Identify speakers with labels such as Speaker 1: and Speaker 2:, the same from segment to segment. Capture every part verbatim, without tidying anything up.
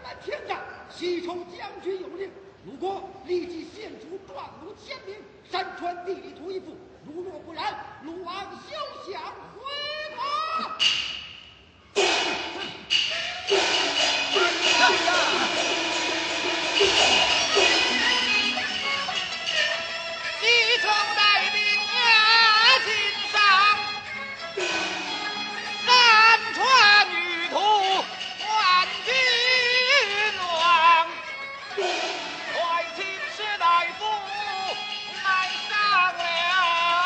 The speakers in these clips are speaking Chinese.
Speaker 1: 南前战，西抽将军有令，如果立即献出壮怒签名，山川地理图一幅；如若不然，鲁王休想回国。
Speaker 2: 西城带兵压境上，山川女图万君王。快请士大夫来商量。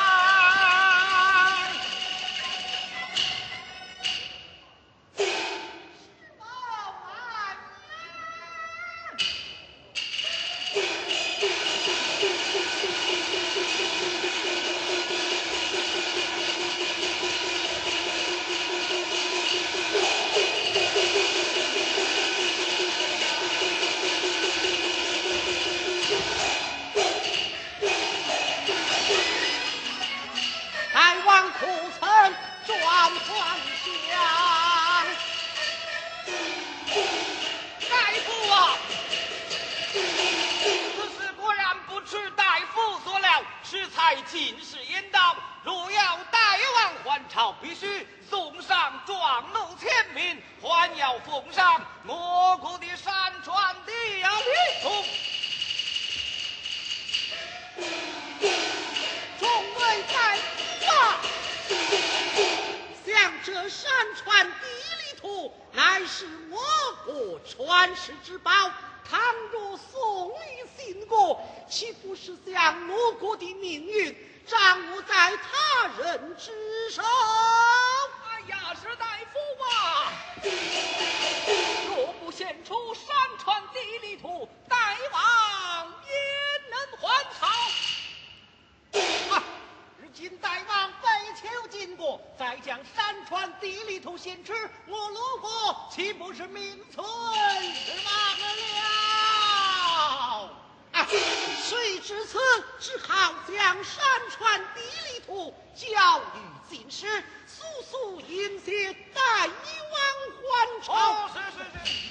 Speaker 3: 大王苦曾转皇相，
Speaker 2: 大夫啊，此事果然不出大夫所料，适才进士言道，若要大王还朝，必须送上状怒签名，还要奉上蘑菇的山川地理图。
Speaker 3: 众位大夫啊，像这山川地理图，乃是我国传世之宝。倘若送礼信国，岂不是将我国的命运掌握在他人之手？
Speaker 4: 哎呀，是大夫啊！若不献出山川地理图，大王焉能还朝？
Speaker 3: 啊！如今大王北求晋国，再将山川地理图献出，我鲁国岂不是名存实亡了？啊！谁知此，只好将山川地理图交与进士，速速迎接大王还朝。
Speaker 2: 哦，是是是。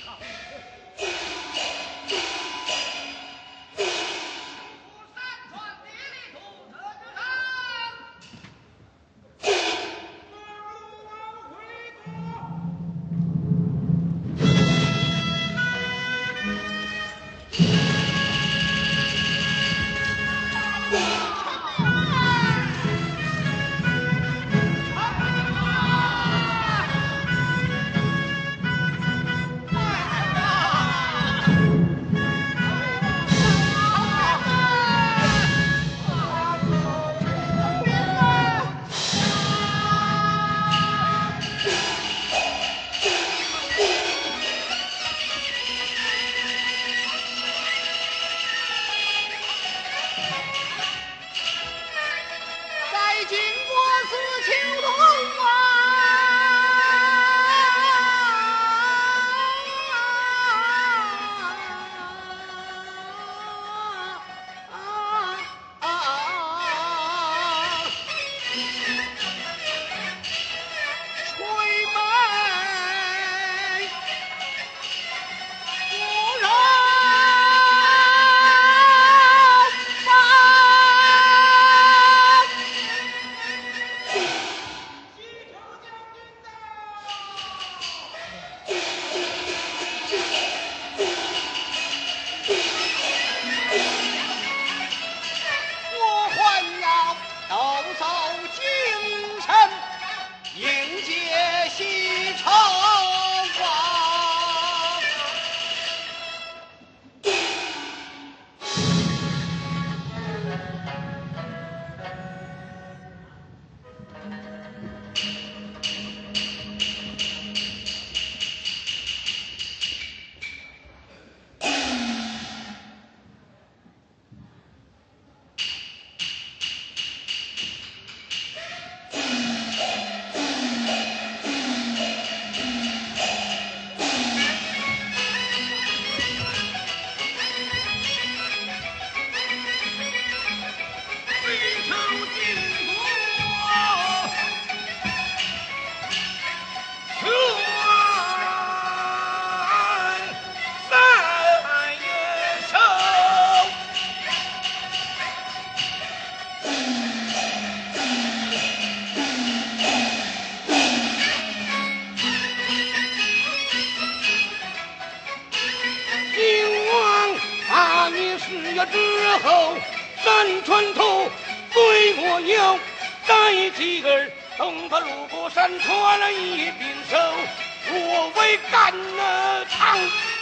Speaker 5: 月之后，山川头最莫有摘几儿，等他路过山川了一并手，我为干了堂。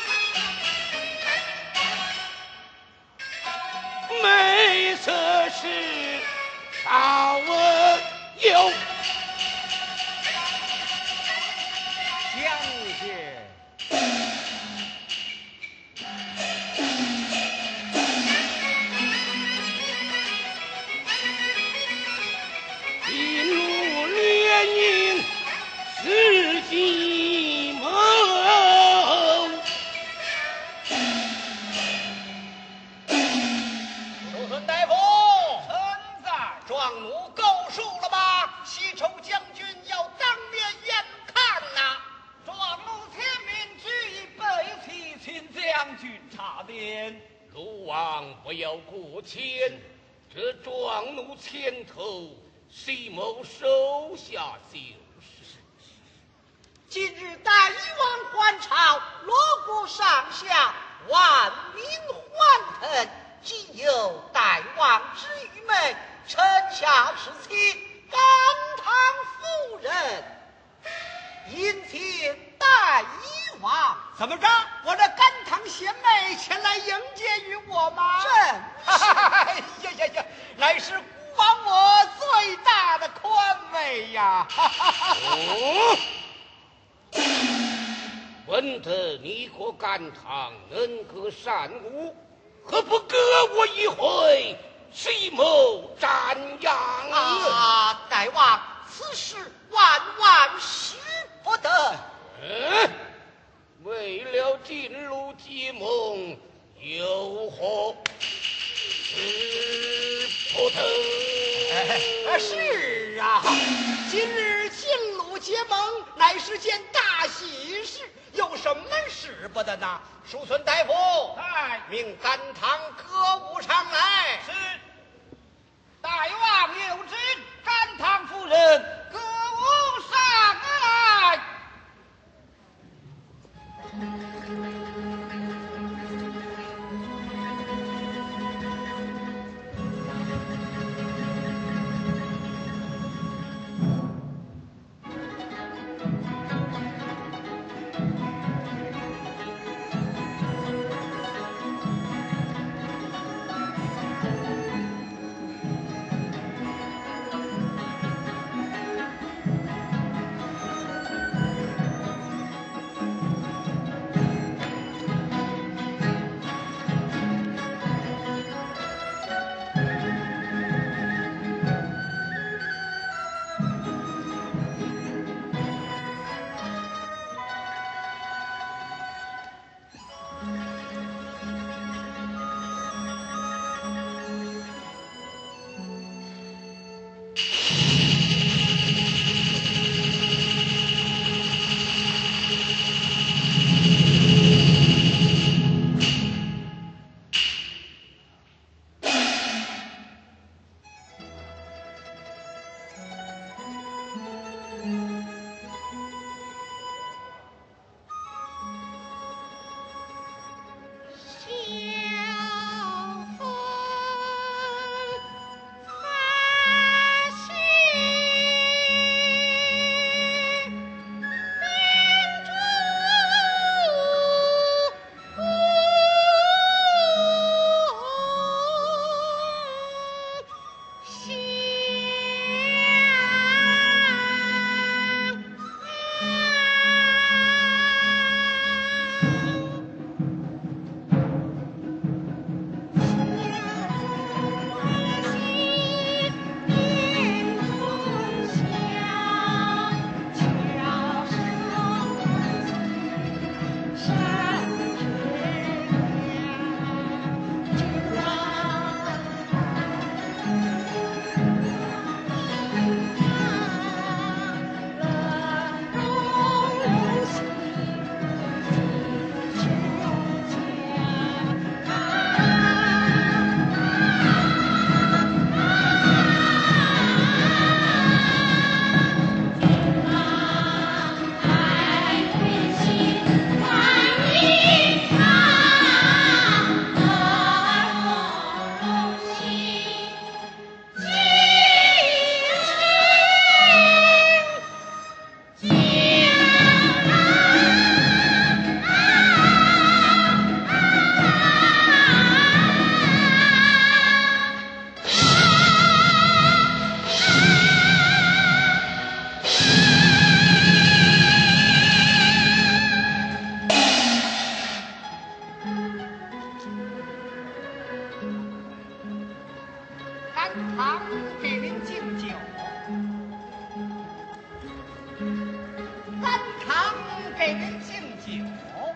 Speaker 5: 美色是少有。
Speaker 2: 将军。
Speaker 5: 一怒连营是计谋。
Speaker 2: 叔孙大夫，臣在。壮弩够数了吗？西抽将军要当面验看呐。壮弩前面举一备齐，请将军查点。
Speaker 5: 鲁王不要过谦，这壮弩前头西某手下就是。
Speaker 3: 今日大一王还朝，罗国上下万民欢腾，今有大王之愚昧，臣下是请甘棠夫人迎请大一王。
Speaker 1: 怎么着？我这甘棠贤妹前来迎接于我吗？
Speaker 3: 正
Speaker 1: 哎呀呀呀，乃是孤王我最大的宽慰呀！
Speaker 5: 哦，闻得你和甘棠能歌善舞，何不割我一回，西谋瞻仰
Speaker 3: 啊！大王，此事万万使不得。
Speaker 5: 嗯，为了进入计谋，有何使不得？
Speaker 1: 哎是啊，今日进鲁结盟，乃是件大喜事，有什么使不得呢？
Speaker 2: 叔孙大夫，
Speaker 1: 哎，
Speaker 2: 命甘棠歌舞上来。
Speaker 1: 是。
Speaker 2: 大王有旨，甘棠夫人歌舞上来。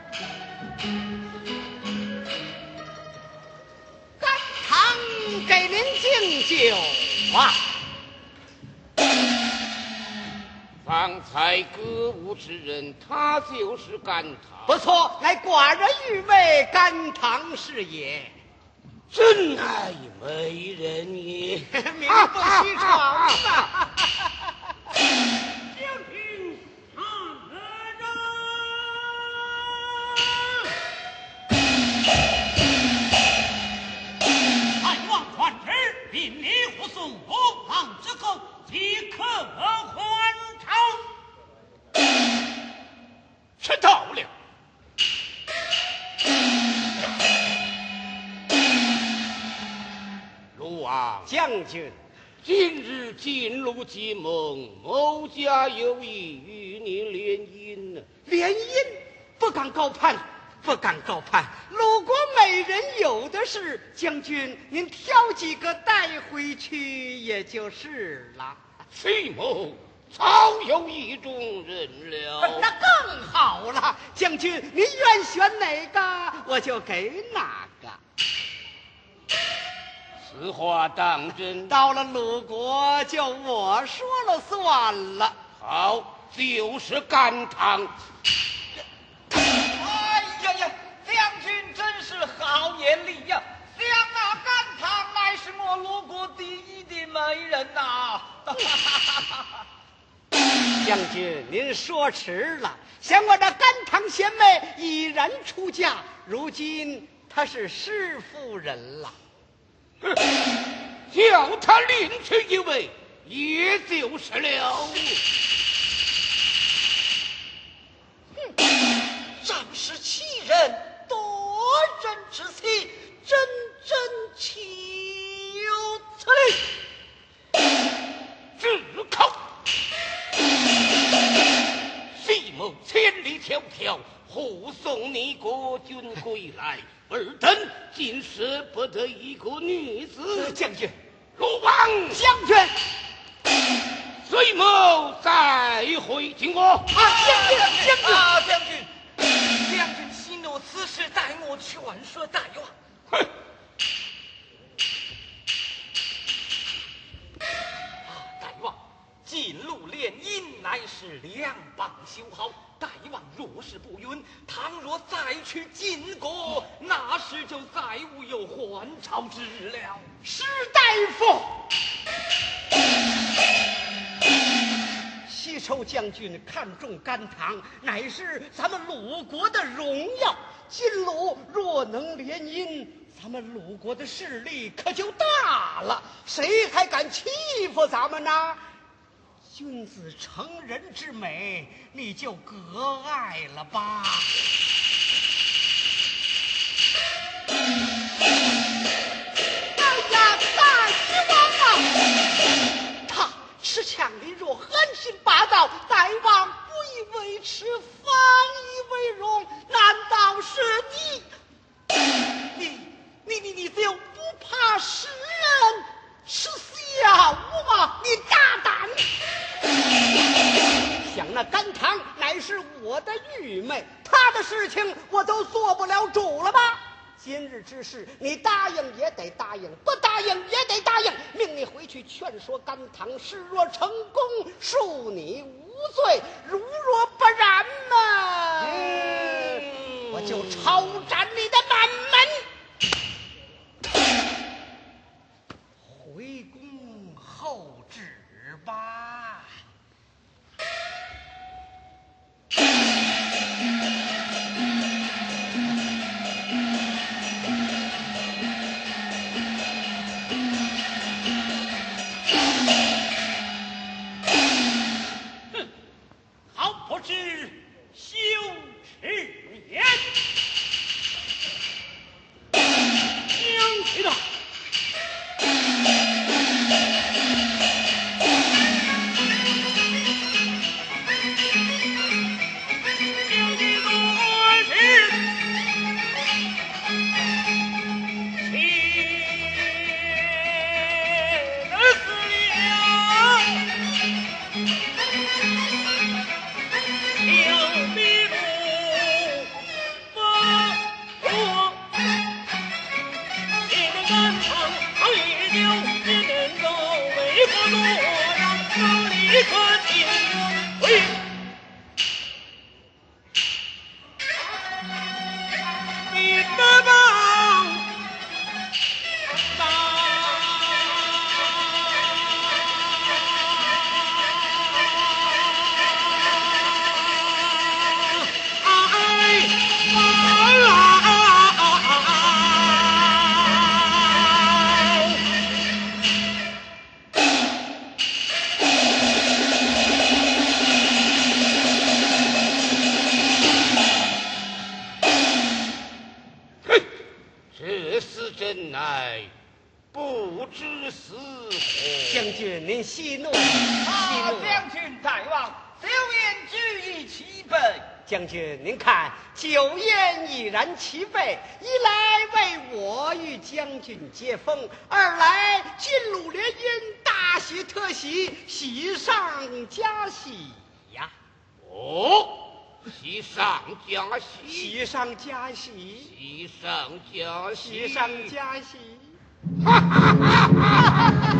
Speaker 3: 甘棠给您敬酒啊！
Speaker 5: 方才歌舞之人，他就是甘棠。
Speaker 3: 不错，乃寡人誉为甘棠是也。
Speaker 5: 真乃美人也，
Speaker 3: 名不虚传呐！
Speaker 5: 将军上人，
Speaker 6: 汉王传旨，并离护送我王之后，即可还朝。
Speaker 5: 迟到了。鲁王
Speaker 3: 将军，
Speaker 5: 今日进入计盟，某家有意与你联姻呢。
Speaker 3: 联姻不敢高攀，不敢高攀。鲁国美人有的是，将军您挑几个带回去也就是了。
Speaker 5: 崔某早有意中人了。
Speaker 3: 那更好了，将军您愿选哪个，我就给哪个。
Speaker 5: 此话当真？
Speaker 3: 到了鲁国，就我说了算了。
Speaker 5: 好，就是甘棠。
Speaker 2: 哎呀呀，将军真是好眼力呀！想那甘棠乃是我鲁国第一的美人呐、
Speaker 3: 将军，您说迟了。想我这甘棠贤妹已然出嫁，如今她是师夫人了。
Speaker 5: 叫他另娶一位，也就是了。
Speaker 3: 仗势欺人，夺人之妻，真真岂有此理！
Speaker 5: 自口。徐某千里迢迢护送你国君归来，尔等竟舍不得一个女子。
Speaker 3: 将军，
Speaker 5: 鲁王
Speaker 3: 将军，
Speaker 5: 隋某再会经过。
Speaker 3: 啊，将军，将军，
Speaker 2: 啊，将军，将军息怒，此事待我劝说大王。
Speaker 5: 哼！
Speaker 2: 啊，大王，进入联姻乃是两邦修好。大王若是不允，倘若再去晋国，那时就再无有还朝之日了。
Speaker 3: 史大夫，西抽将军看中甘棠，乃是咱们鲁国的荣耀。晋鲁若能联姻，咱们鲁国的势力可就大了，谁还敢欺负咱们呢？君子成人之美，你就割爱了吧。哎呀，大王啊！他持枪的若狠心霸道，大王不以为耻，反以为荣，难道是你？你你你你就不怕世人耻笑吗？你大胆！想那甘棠乃是我的玉妹，她的事情我都做不了主了吧？今日之事，你答应也得答应，不答应也得答应。命你回去劝说甘棠，事若成功，恕你无罪；如若不然呢，嗯、我就抄斩你的满门。回宫后旨吧。
Speaker 6: 好不知羞耻言。
Speaker 5: 这是真乃不知死活。
Speaker 3: 将军您息怒，
Speaker 2: 啊，
Speaker 3: 息怒。
Speaker 2: 将军大王，酒宴举已齐备。
Speaker 3: 将军您看，酒宴已然齐备，一来为我与将军接风，二来金鹿联姻，大喜特喜，喜上加喜呀！
Speaker 5: 哦，喜上加喜，
Speaker 3: 喜上加喜，
Speaker 5: 喜上加喜，
Speaker 3: 喜上加喜。
Speaker 5: 哈哈哈哈哈！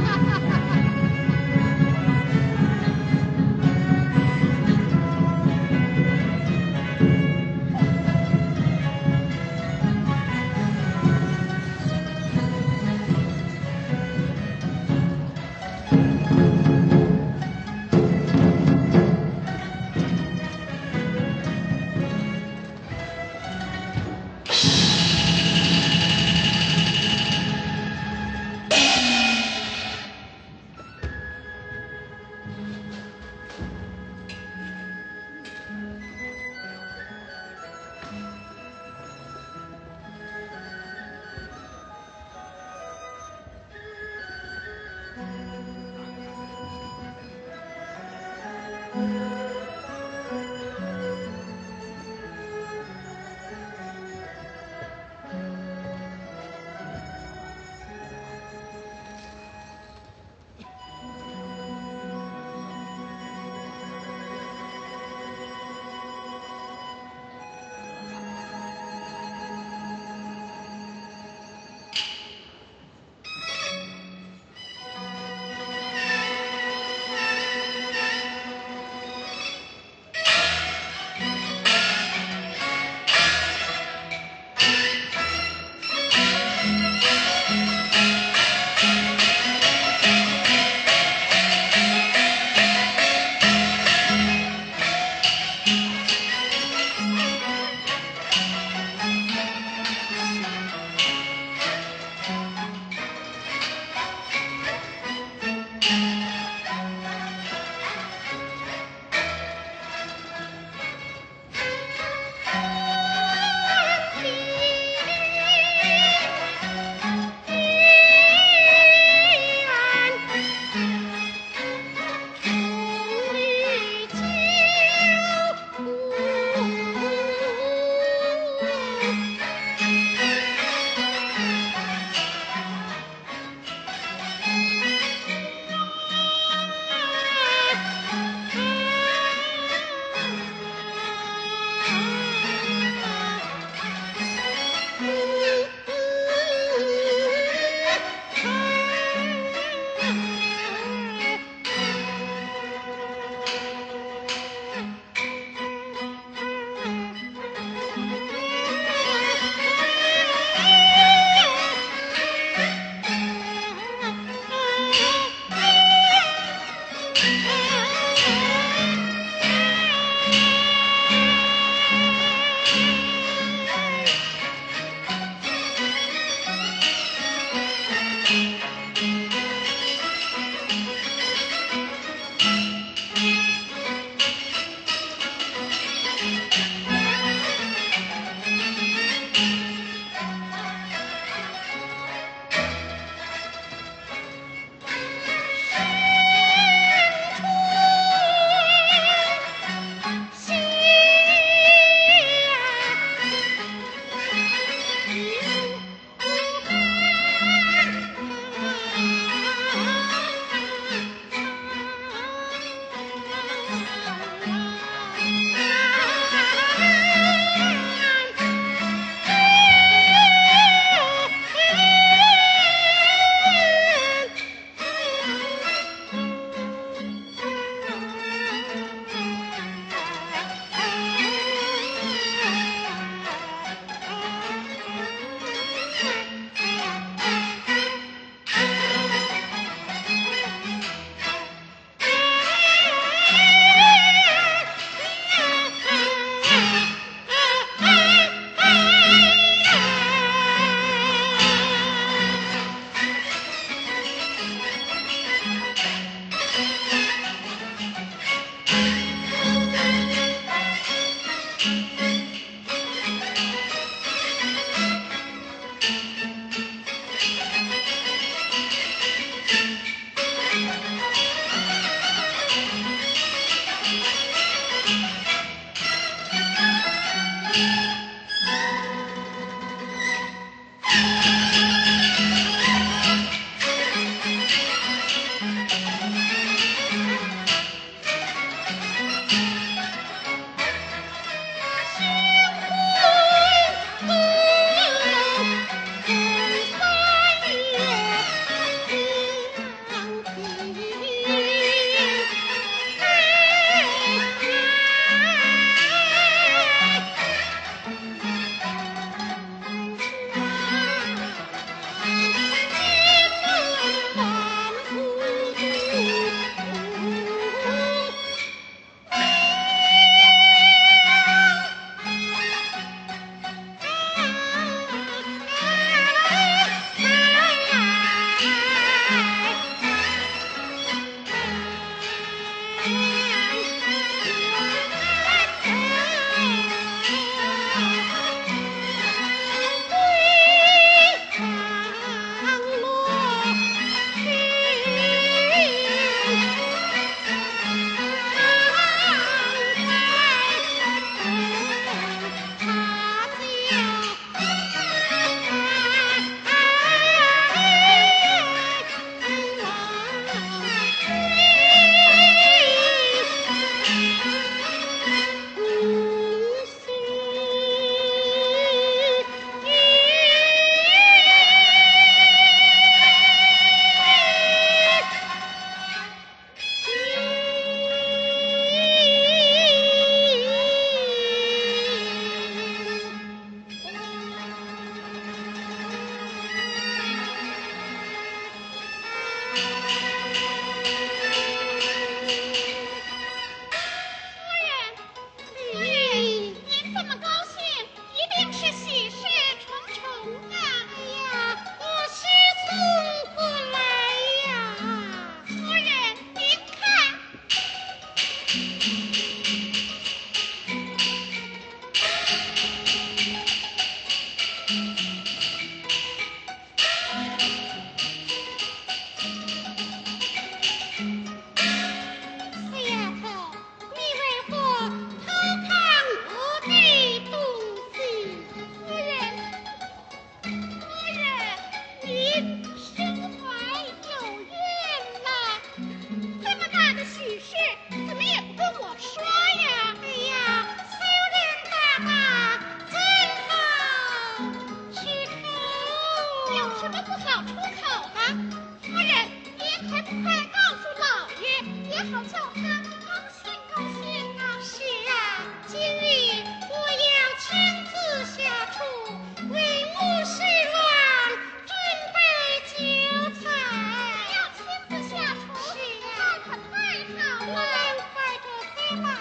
Speaker 7: 要出口吗？夫人，您快不快告诉老爷，也好叫他高兴高兴啊！是啊，今日我要亲自下厨，为母侍郎准备酒菜。要亲自下厨？是啊，那可太好了！快着飞马。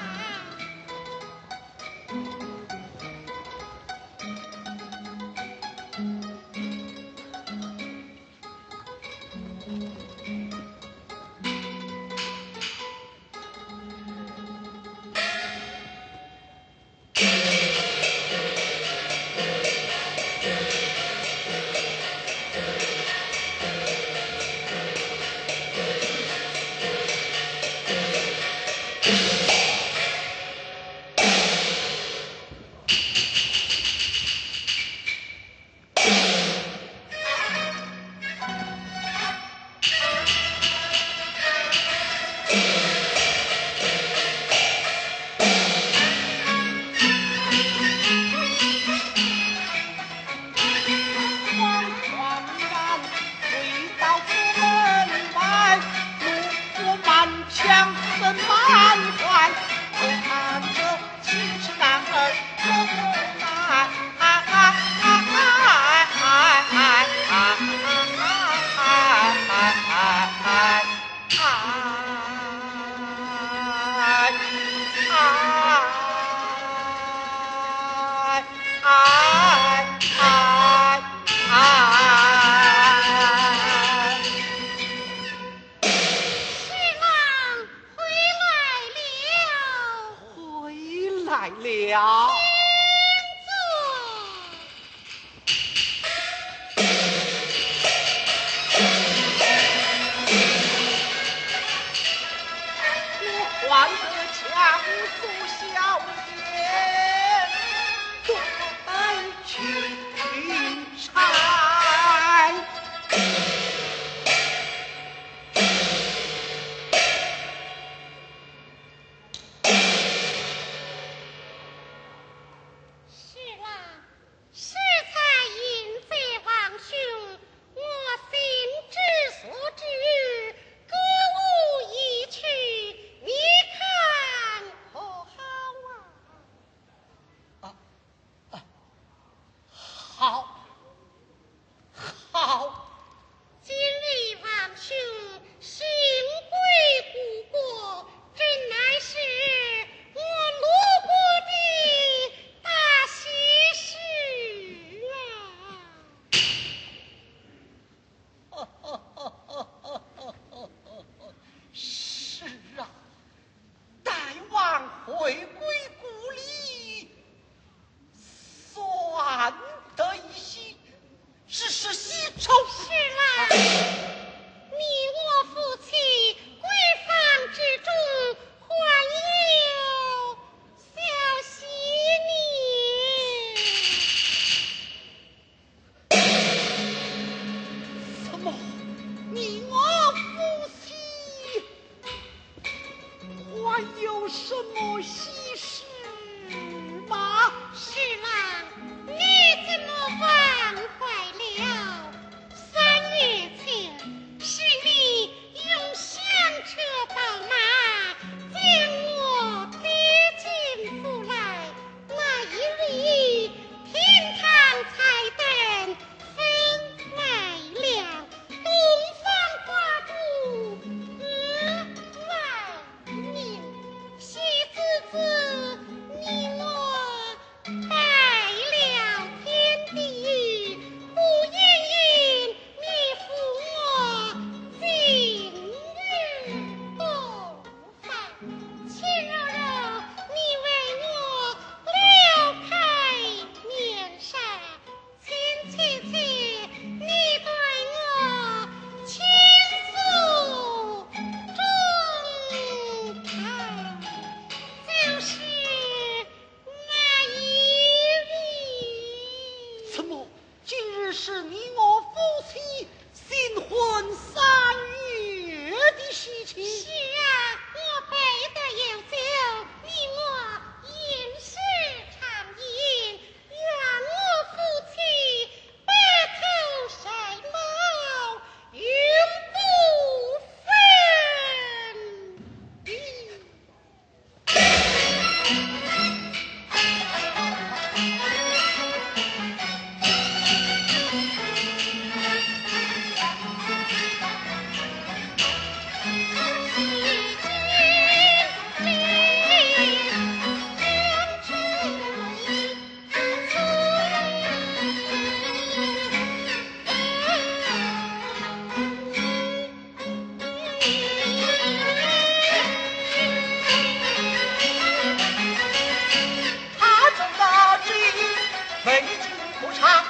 Speaker 3: 非进不长。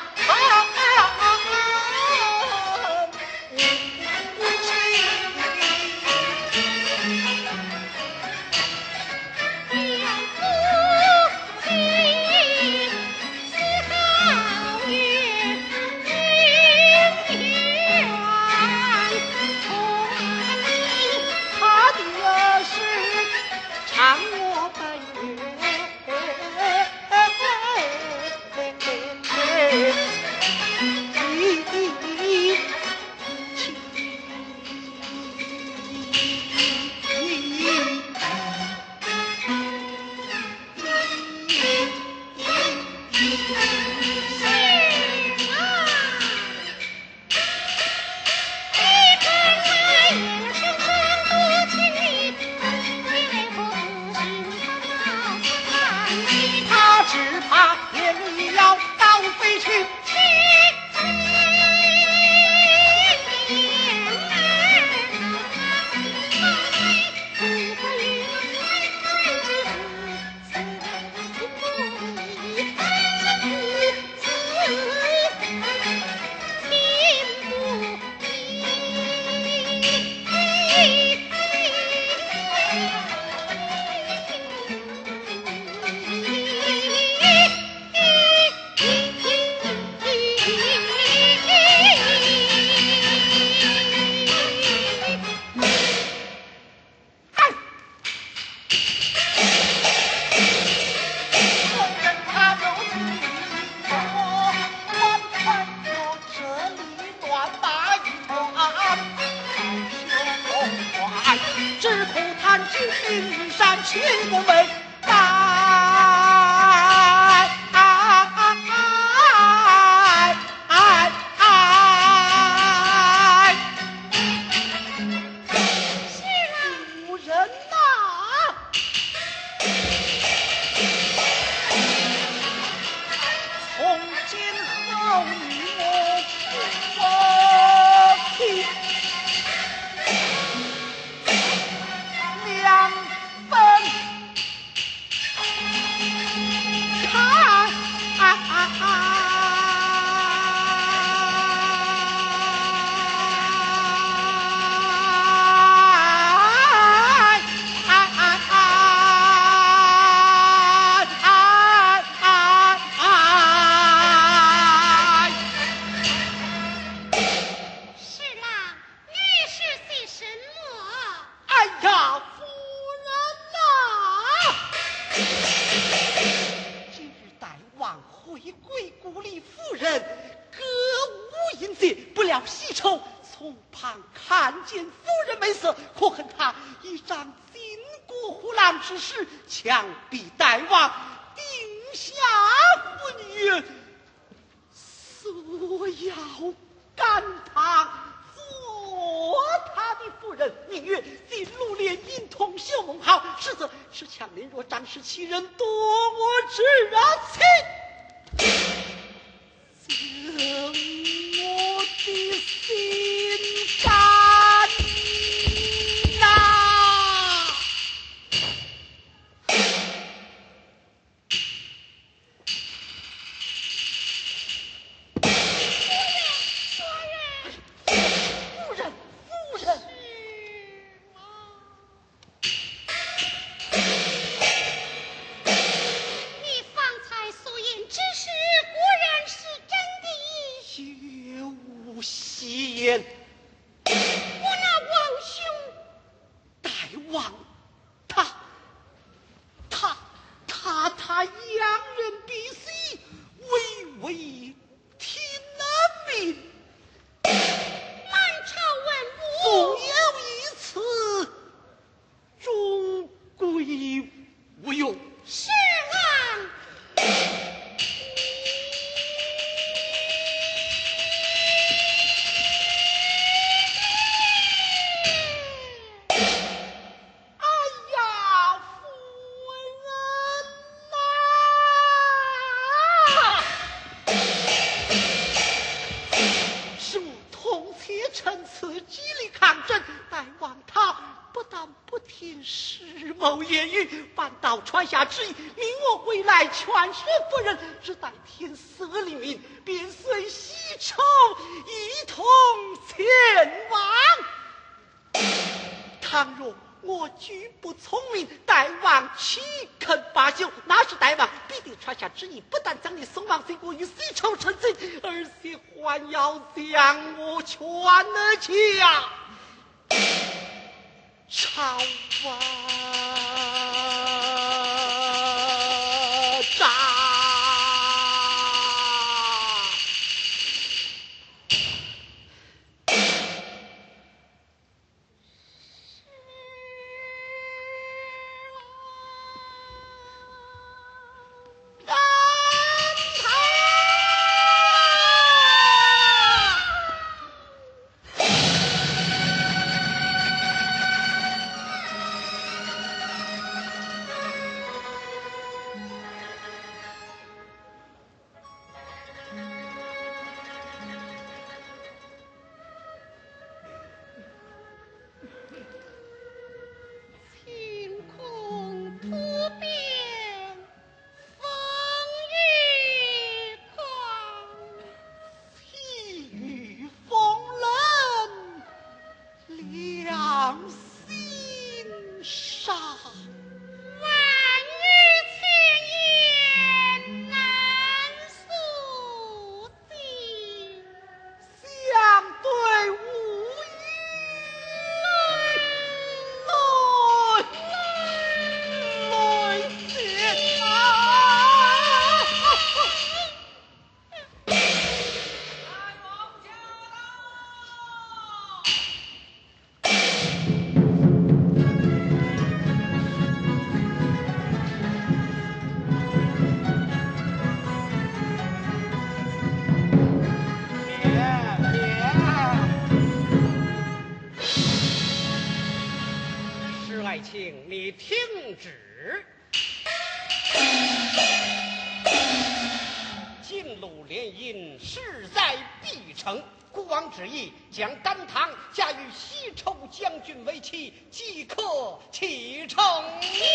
Speaker 3: 谋言语，反倒传下旨意，命我回来劝说夫人，只待天色黎明，便随西丑一同前往。倘若我举不聪明，大王岂肯罢休？那时大王必定传下旨意，不但将你送往贼国与西丑成亲，而且还要将我劝了去呀！朝啊战！请你听旨。进路联姻势在必成，孤王旨意将丹堂嫁与西丑将军为妻，即可启程。
Speaker 7: 你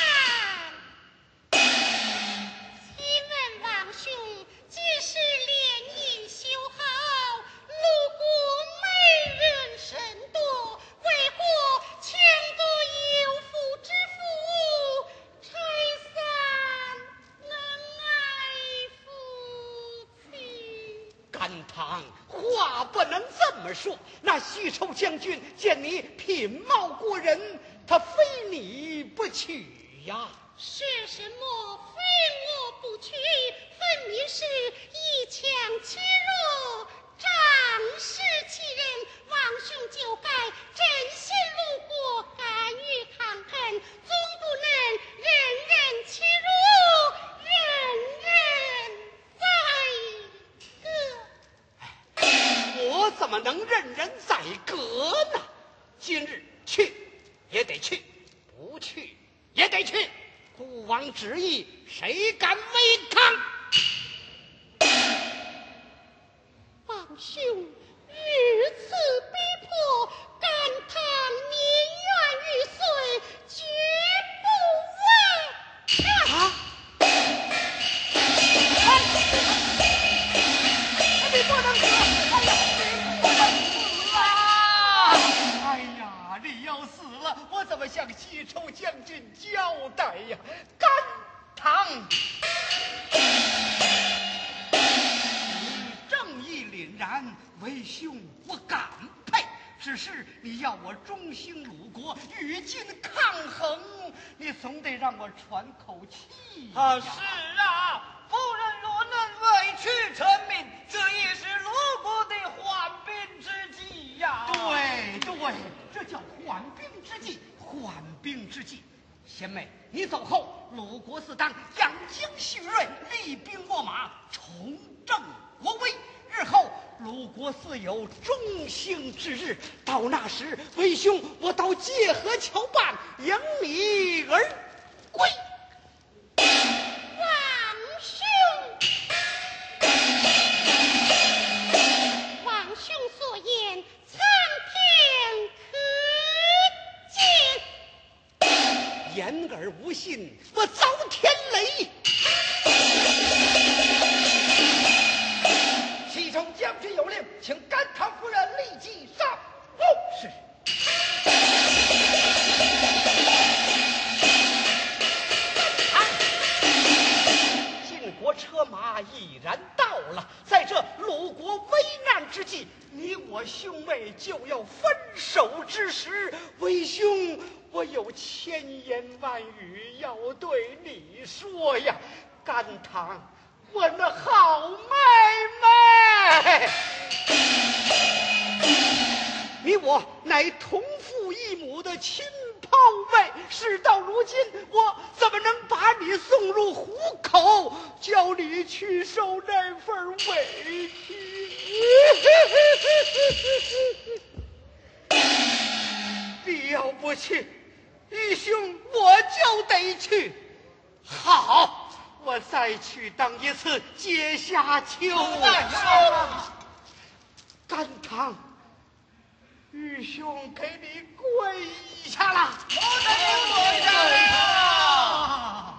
Speaker 7: 们，请问王兄，既是联姻修好，路过美人甚多，为何强夺有妇之夫，拆散恩爱夫妻？
Speaker 3: 甘棠，话不能这么说。那西丑将军见你品貌过人，他非你不娶呀。
Speaker 7: 说什么非我不娶，分明是一腔欺弱，仗势欺人。王兄就该真心路过，甘于抗衡，总不能人人欺辱，人人宰割。
Speaker 3: 我怎么能任人宰割呢？今日去也得去，不去也得去。孤王旨意，谁敢违抗？
Speaker 7: 王兄如此逼迫，甘棠宁愿玉碎，绝不为。
Speaker 3: 啊！你不能死！哎呀，你不能死啊！哎呀，你要死了，我怎么向西丑将军交代呀？甘棠，你正义凛然，为兄我感佩。只是你要我忠心鲁国，与晋抗衡，你总得让我喘口气呀。
Speaker 2: 啊，是啊，夫人若能为取臣民，这也是鲁国的缓兵之计呀。
Speaker 3: 对对，这叫缓兵之计，缓兵之计。贤妹，你走后，鲁国四当养精蓄锐，厉兵秣马，重振国威。日后鲁国自有中兴之日，到那时，为兄我到界河桥畔迎你而归。
Speaker 7: 王兄，王兄所言，苍天可见。
Speaker 3: 言信，我遭天雷。
Speaker 1: 西城将军有令，请甘棠夫人立即上路。
Speaker 3: 是。晋国车马已然到了，在这鲁国危难之际，你我兄妹就要分手之时，为兄，我有千言万语要对你说呀，甘棠，我那好妹妹。你我乃同父异母的亲胞妹，事到如今，我怎么能把你送入虎口，叫你去受那份委屈？你要不去，义兄我就得去。好，我再去当一次阶下囚。甘棠。玉兄给你跪下了，我给你跪下了。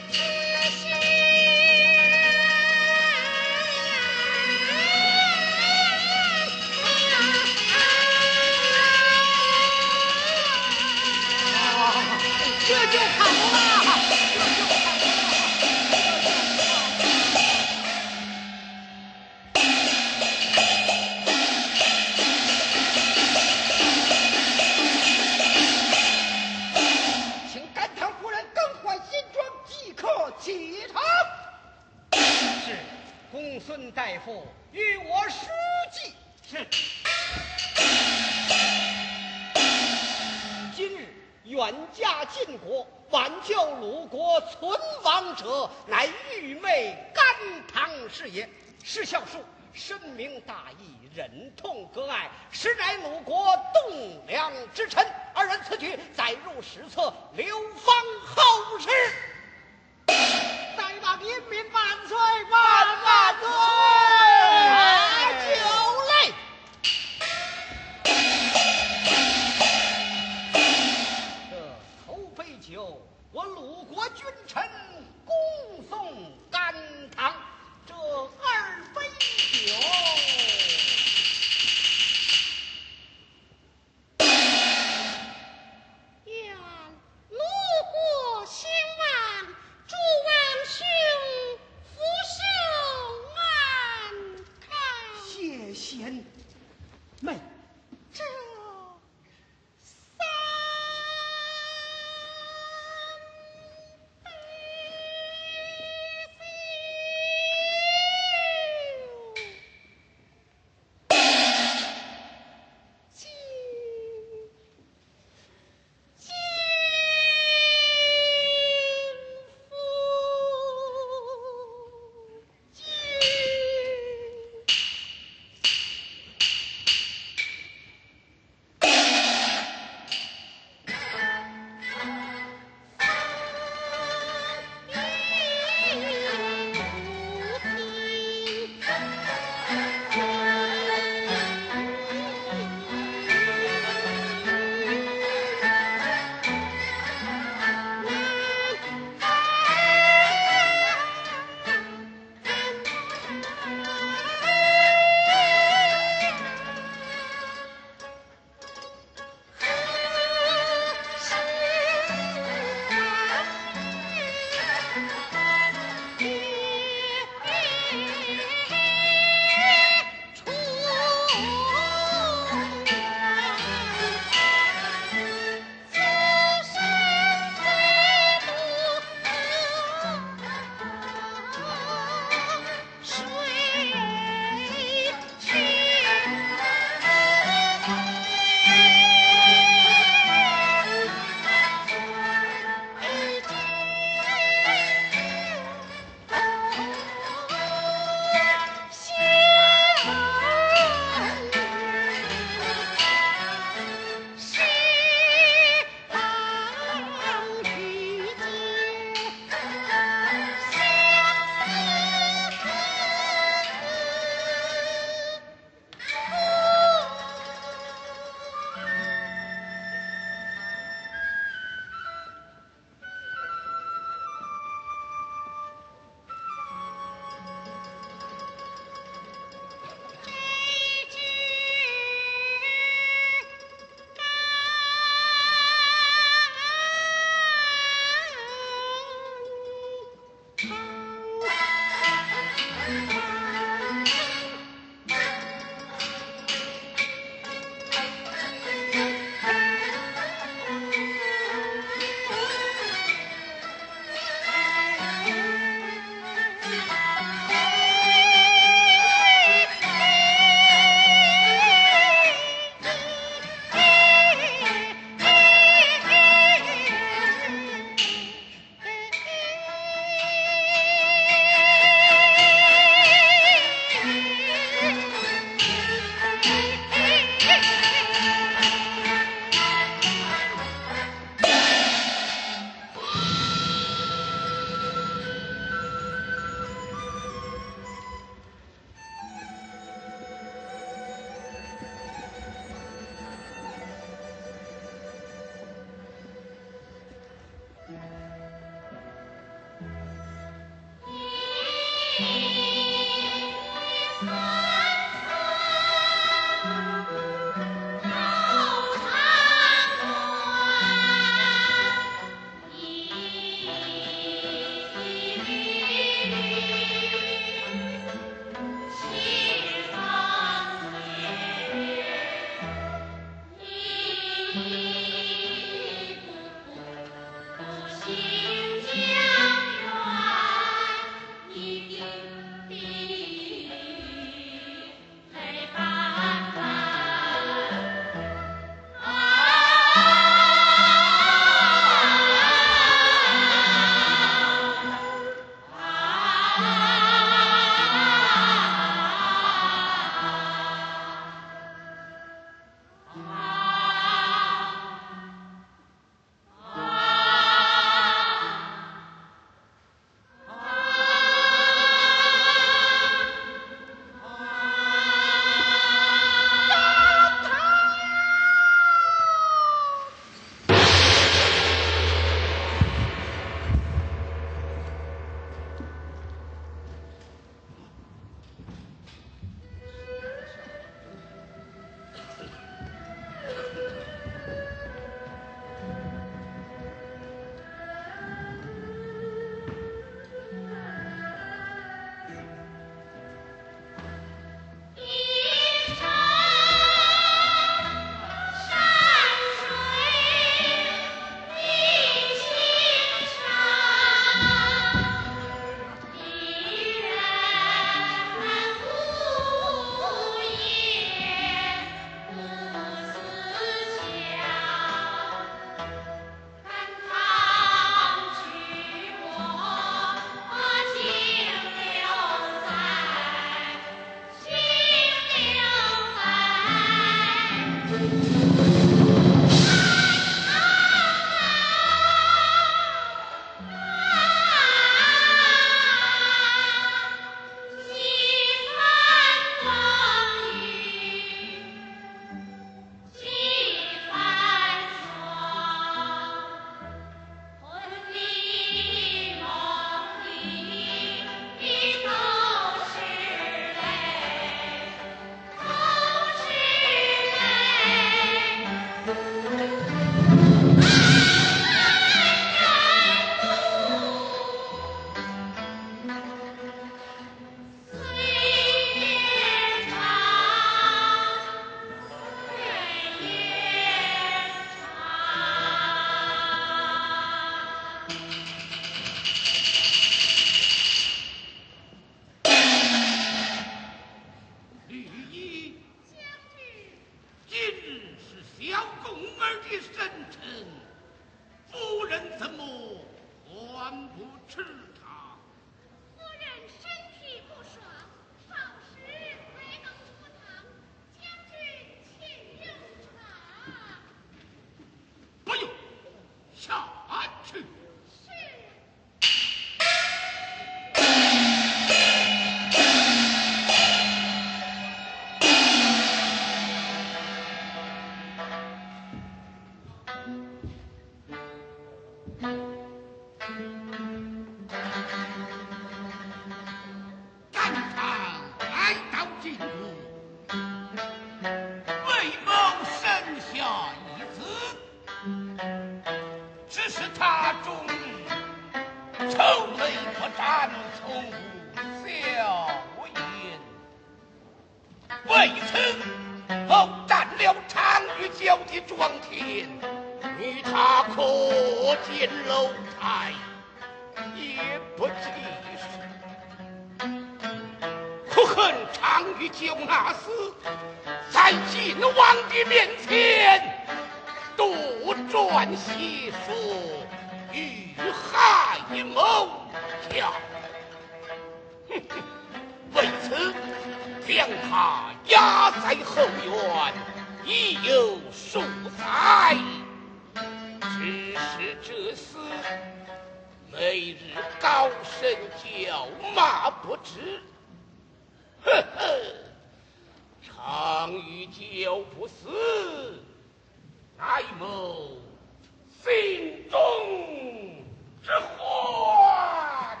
Speaker 5: 只是他中愁眉不展，从无笑颜。为此，偶占了常玉娇的庄田，与他可见楼台，也不及时。可恨常玉娇那厮在晋王的面前多转邪术，与害谋巧。哼哼，为此将他押在后院，已有数载。只是这厮每日高声叫骂不止。呵呵，常与久不死，乃谋心中之患。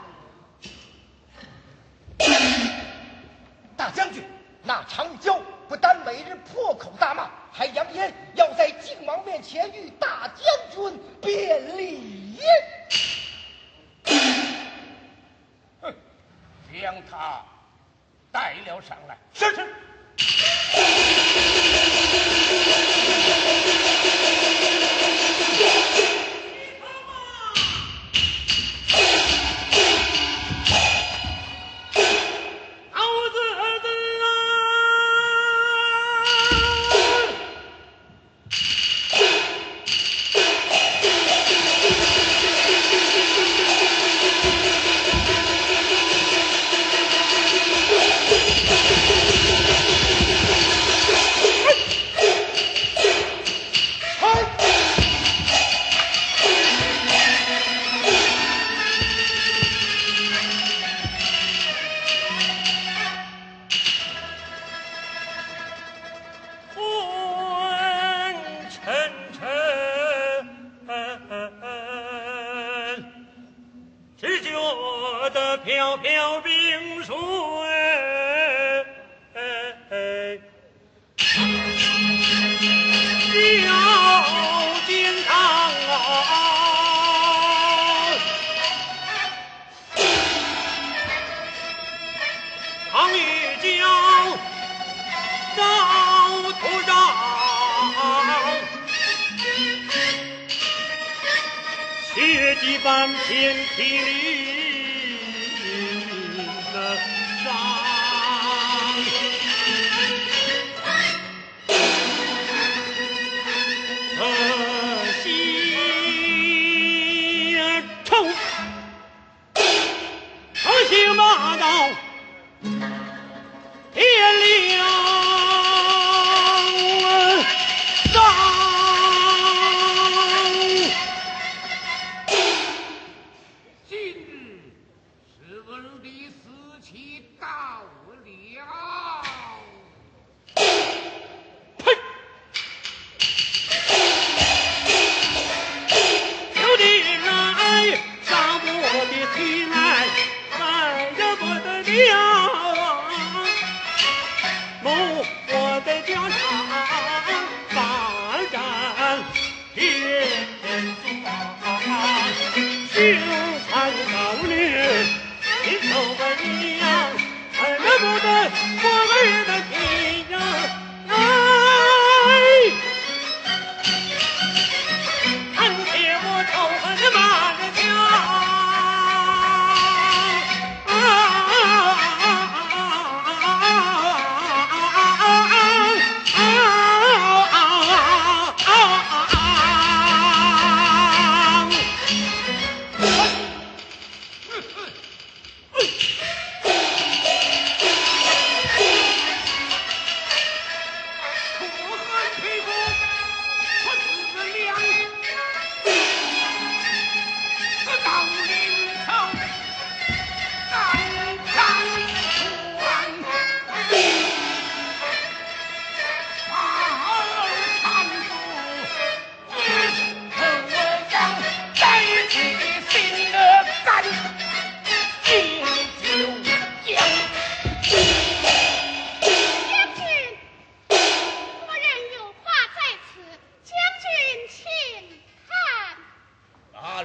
Speaker 1: 大将军，那常玉娇不但每日破口大骂，还扬言要在靖王面前与大将军辩理。
Speaker 5: 哼，将他带了上来。
Speaker 1: 是是。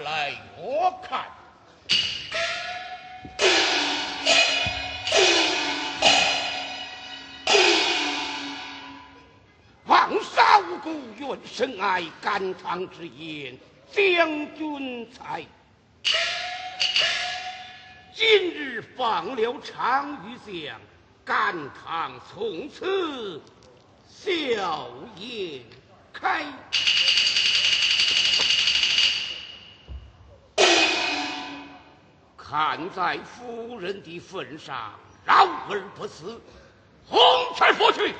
Speaker 5: 来越看。王杀无辜，愿深爱肝肠之言，将军才。今日放了常遇相，肝肠从此笑颜开。看在夫人的份上，饶而不死，红尘拂去。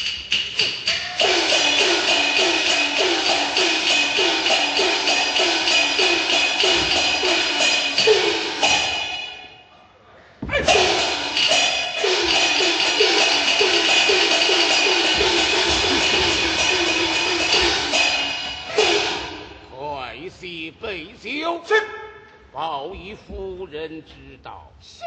Speaker 5: 快些备酒，是，报与夫人知道。
Speaker 7: 是。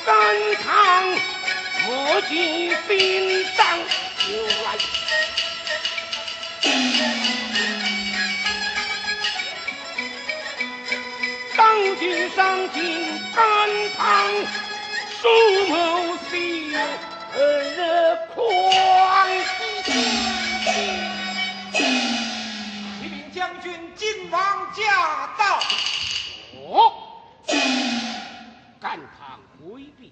Speaker 5: 三堂，莫记心上有来。当君上进甘棠，树谋喜而狂。
Speaker 3: 启禀将军，晋王驾到。
Speaker 5: 哦，甘棠回避。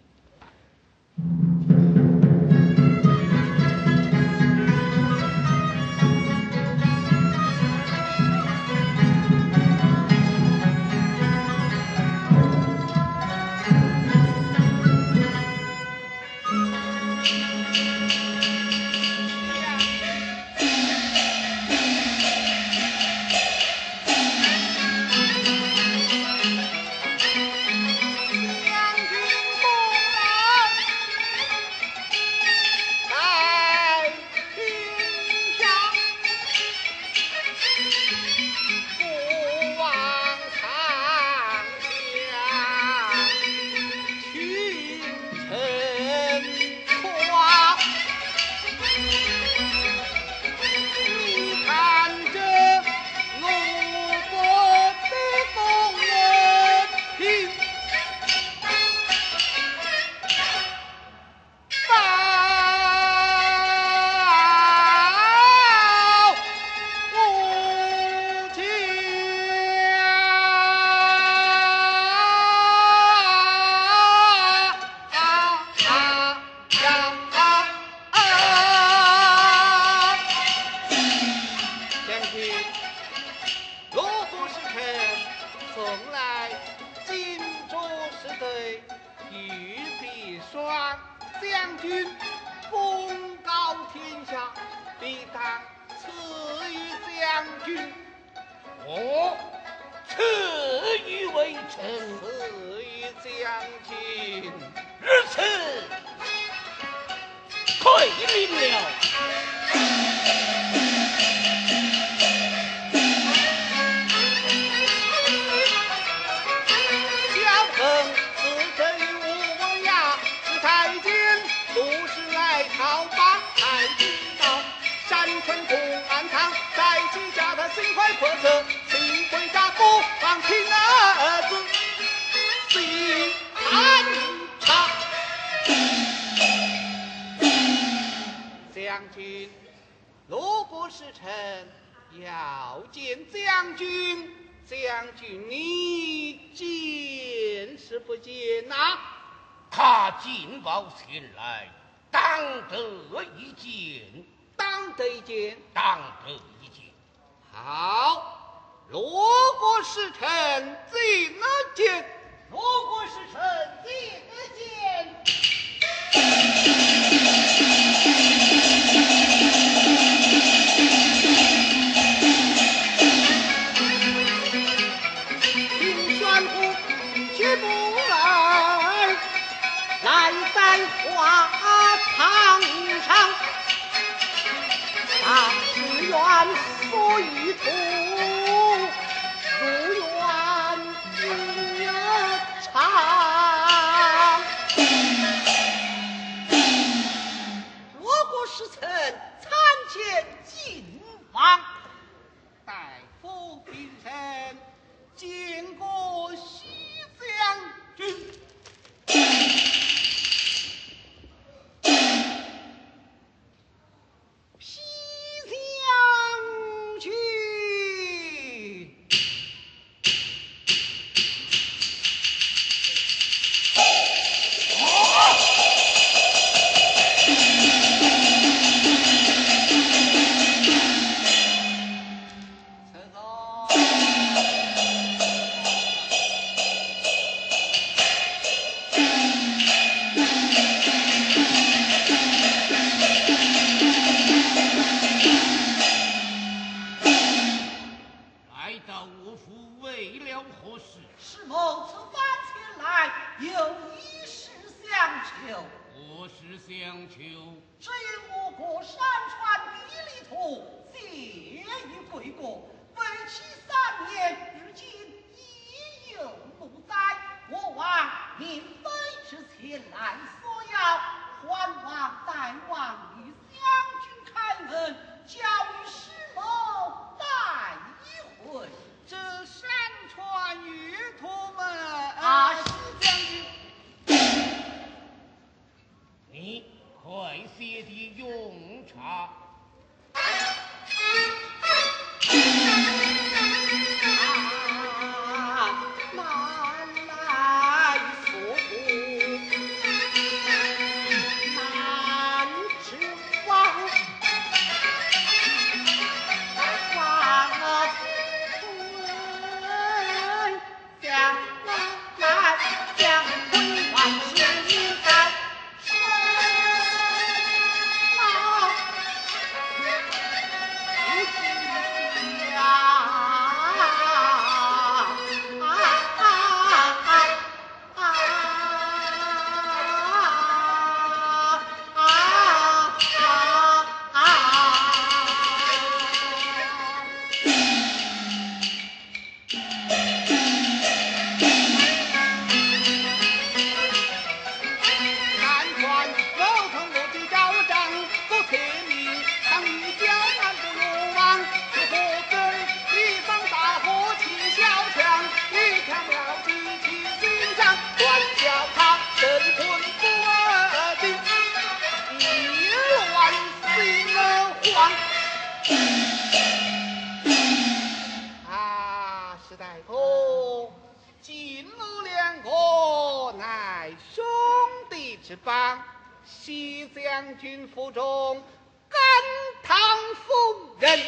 Speaker 3: 明妃之前来。 是帮西将军府中甘棠夫人，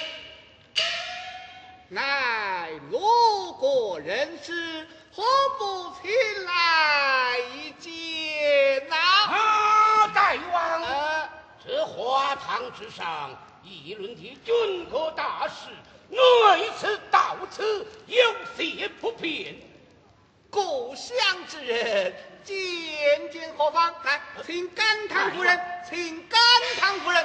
Speaker 3: 乃罗国人士，何不前来一见呐？
Speaker 5: 啊，大王，
Speaker 3: 呃，
Speaker 5: 这花堂之上议论的军国大事，内此到此有些不便。
Speaker 3: 故乡之人见见何方？来，请甘棠夫人，请甘棠夫人。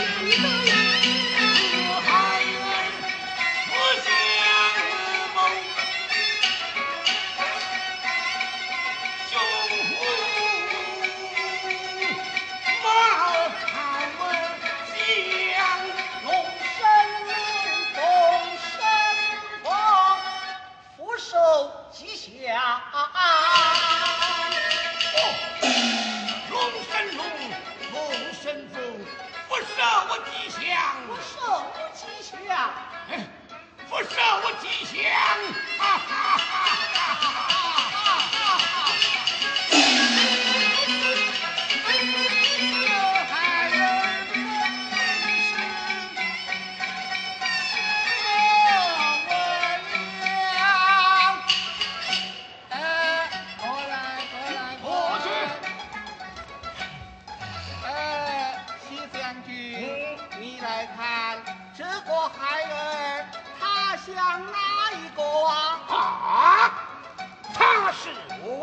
Speaker 5: 我想梦。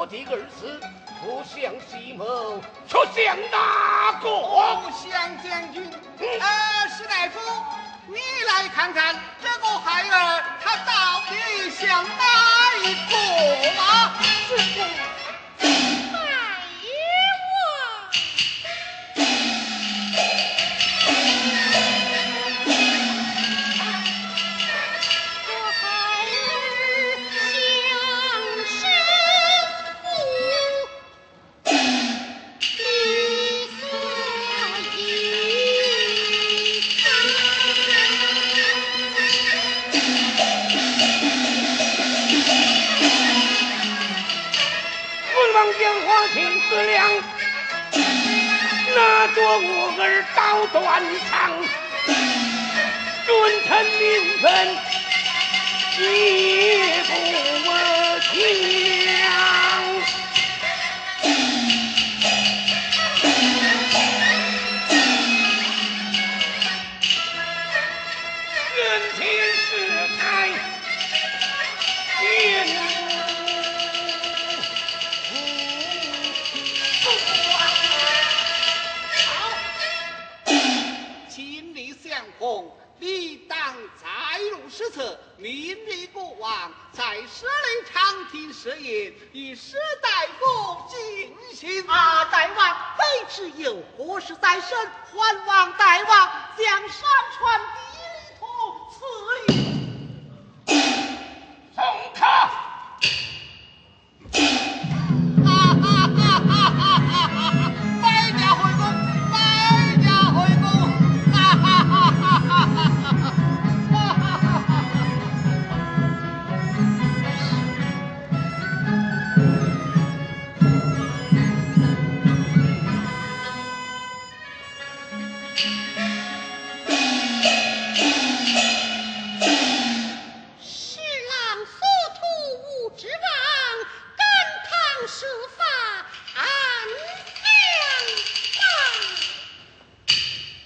Speaker 5: 我的儿子不想计谋，却想哪个？
Speaker 3: 不想将军，呃，史大夫，你来看看这个孩儿，他到底想哪一个啊？
Speaker 7: 师傅，哎我。我孩儿想师傅理所应
Speaker 5: 文王将花钱思量，拿着我儿刀断肠，君臣名分也不强。人前世态见
Speaker 3: 今日相逢，理当再入史册。明日国王在设立长亭设宴，与史大夫进行。啊，大王，卑职有何事在身？还望大王将山川地理图赐予。
Speaker 5: 送他。
Speaker 3: 百家回宫，百家回宫，哈哈哈哈哈哈！
Speaker 7: 侍郎所图无指望，甘棠设法安享吧。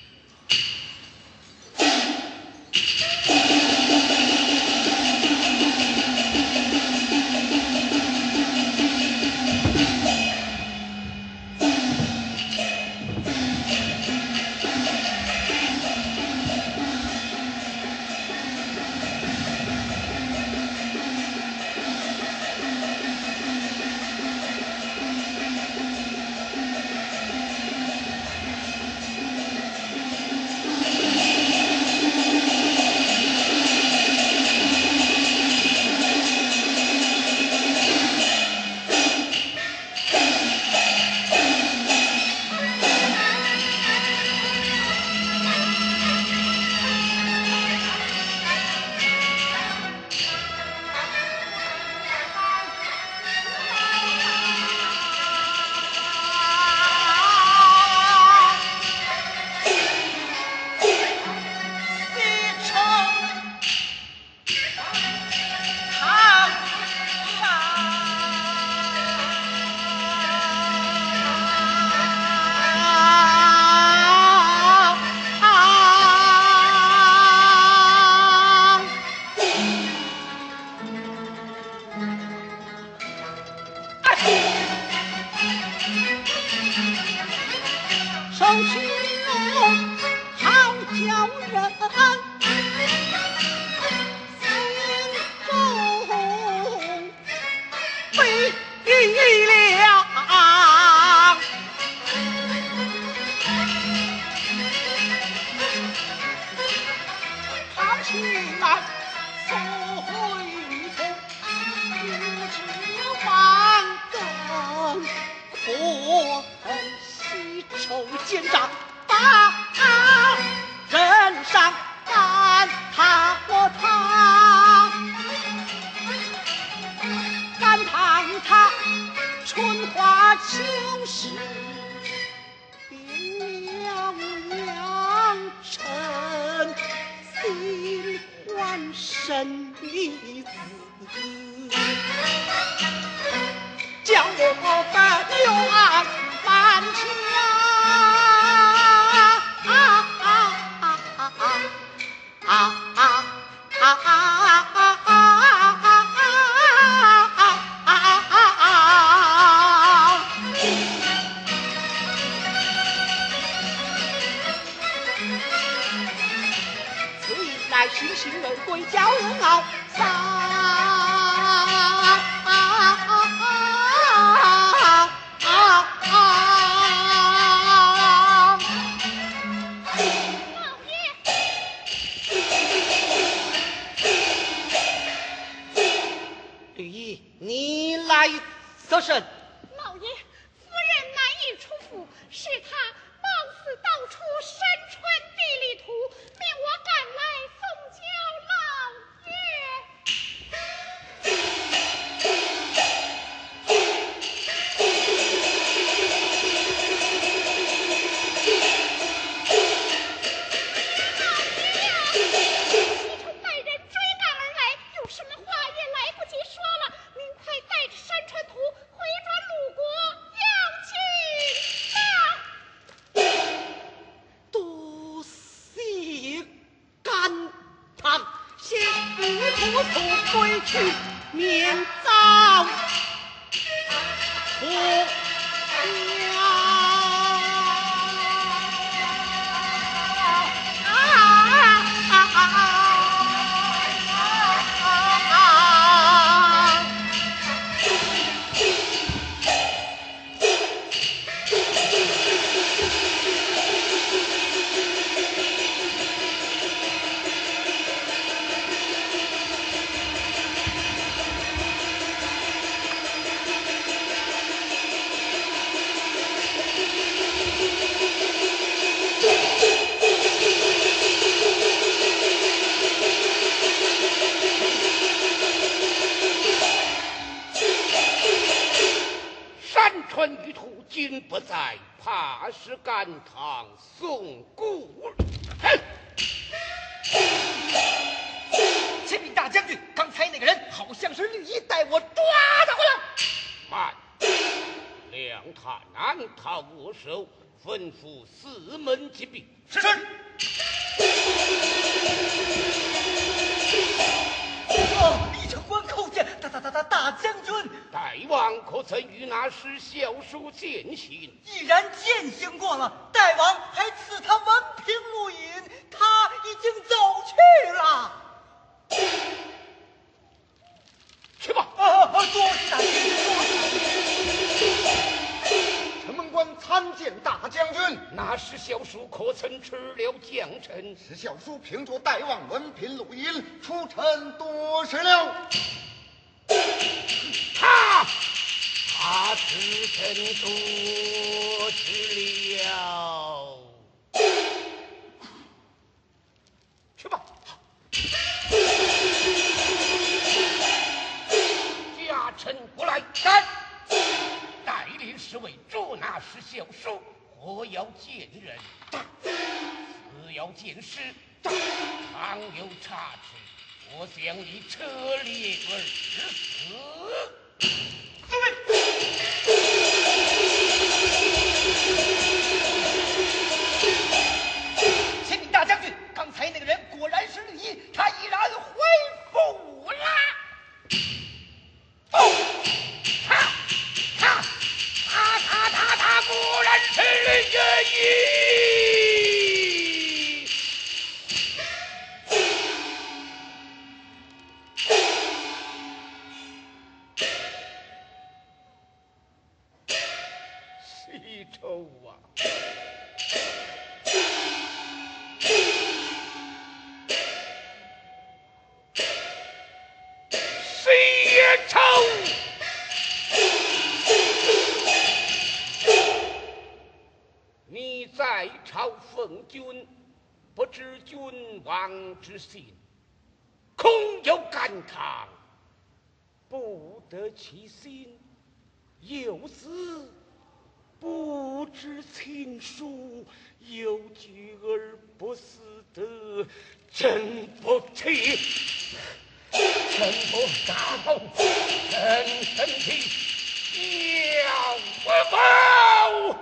Speaker 3: 手取好叫人心中悲凉。看起来所会与痛，不知望更可惜仇奸诈，把人上赶他和他，赶趟他春花秋实，变了良辰，心欢生离子，叫我本愿满腔啊啊啊啊啊啊啊啊啊啊绿衣，你来得甚？
Speaker 7: 老爷，夫人难以出府，是他冒死盗出山川地理图，命我赶来奉交老免遭祸
Speaker 5: 今不在，怕是赶堂送故。
Speaker 3: 启禀大将军，刚才那个人好像是绿衣带我抓的回来。
Speaker 5: 慢，两他难逃我手，吩咐四门紧闭。
Speaker 3: 是。哦，李城关叩见大大大大大将军。
Speaker 5: 大王可曾与那时小书见信？
Speaker 3: 已然践行过了，大王还赐他文凭录音，他已经走去了。
Speaker 5: 去吧。
Speaker 3: 啊啊！多谢大将军，多谢。
Speaker 1: 城门关参见大将军。
Speaker 5: 那时小书可曾吃了将臣？
Speaker 1: 是小书凭着大王文凭录音，出城多时了。
Speaker 5: 他他此臣多知了。去吧。家臣过来。
Speaker 3: 干。
Speaker 5: 带领侍卫捉拿时小书，或要见人，此要见尸，倘有差池，我将你车裂而死。
Speaker 3: 启禀大将军，刚才那个人果然是绿衣，他已然恢复了。
Speaker 5: 哦，他他他他他他果然是绿衣。西周啊，谁也愁。你在朝奉君，不知君王之心，空有肝肠，不得其心。有子不知亲疏，有举而不思德，真不体，真不道，真身体要不报。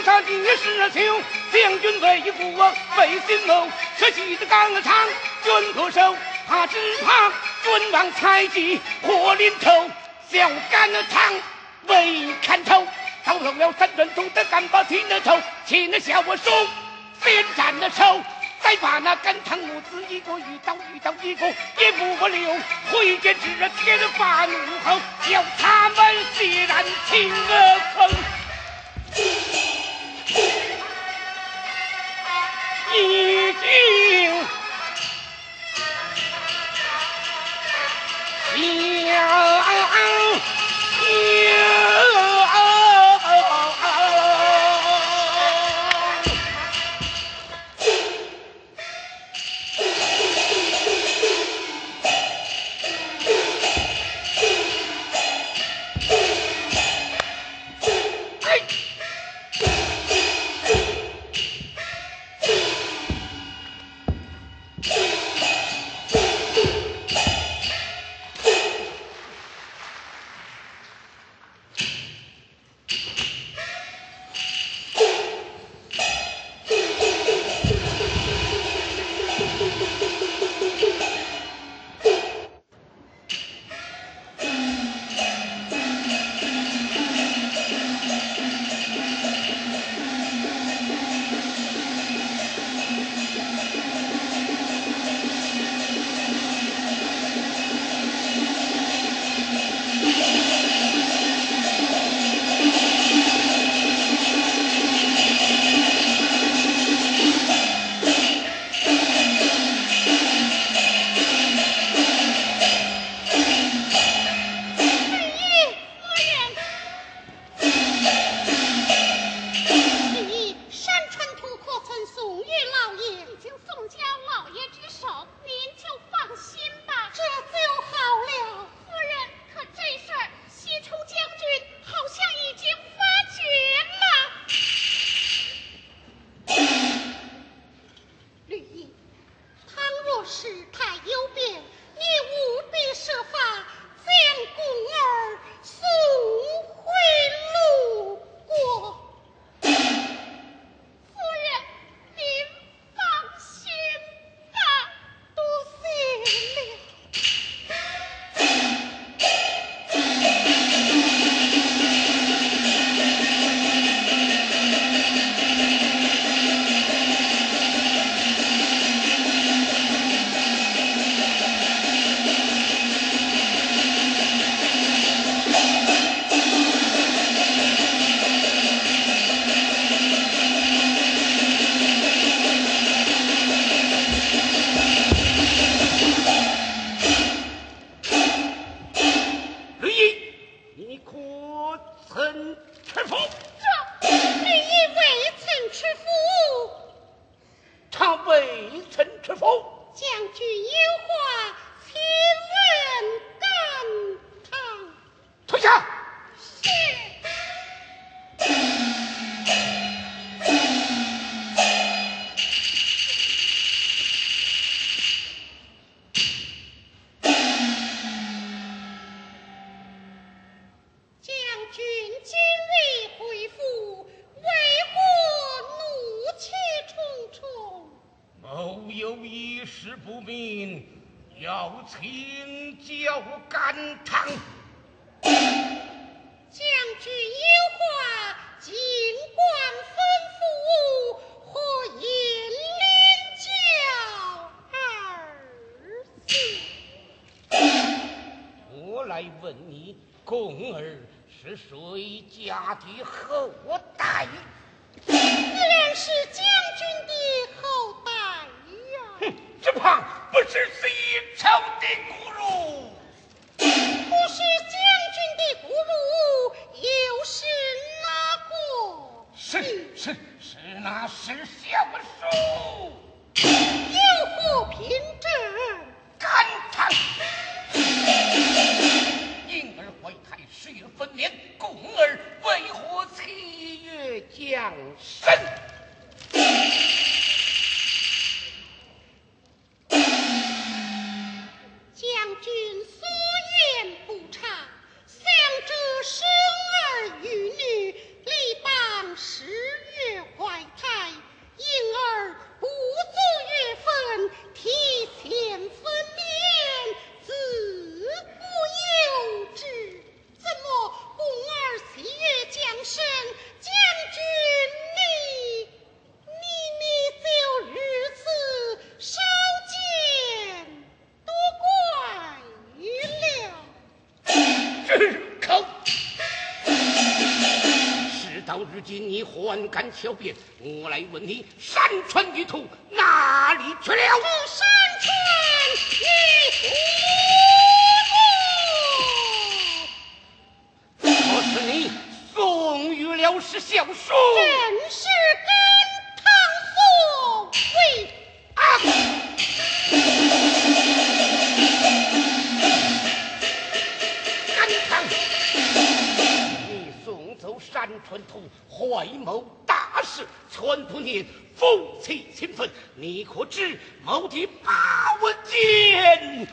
Speaker 5: 封杀金石兄，将军为父为心谋，舍弃的纲常军可守，他只怕君王猜忌火临头，小干场为看头，遭受了三人中的干巴听的头，请那小我手先斩了手，再把那干堂母子一个一刀一刀一个也不留，挥剑指着天发怒吼，叫他们血染青鹅坑。已经请教甘棠，
Speaker 7: 将军有话，尽管吩咐，何言领教二字？
Speaker 5: 我来问你，宫儿是谁家的后代？
Speaker 7: 自然是将军的后代呀！
Speaker 5: 哼，只怕不是西朝的骨肉。
Speaker 7: 不是将军的骨肉，又是哪个？
Speaker 5: 是是是，那是小叔。
Speaker 7: 有何凭证？
Speaker 5: 甘棠，婴儿怀胎十月分娩，宫儿为何七月降生？
Speaker 7: 将军所言不差，想着生儿育女，理当十月
Speaker 5: 如今你还敢狡辩？我来问你，山川玉兔哪里去了？
Speaker 7: 山川玉
Speaker 5: 兔，可是你送与了是小叔？
Speaker 7: 正是跟唐宋为
Speaker 5: 啊！甘棠，你送走山川兔，怀谋大事，全不念夫妻情分，你可知谋的八文剑？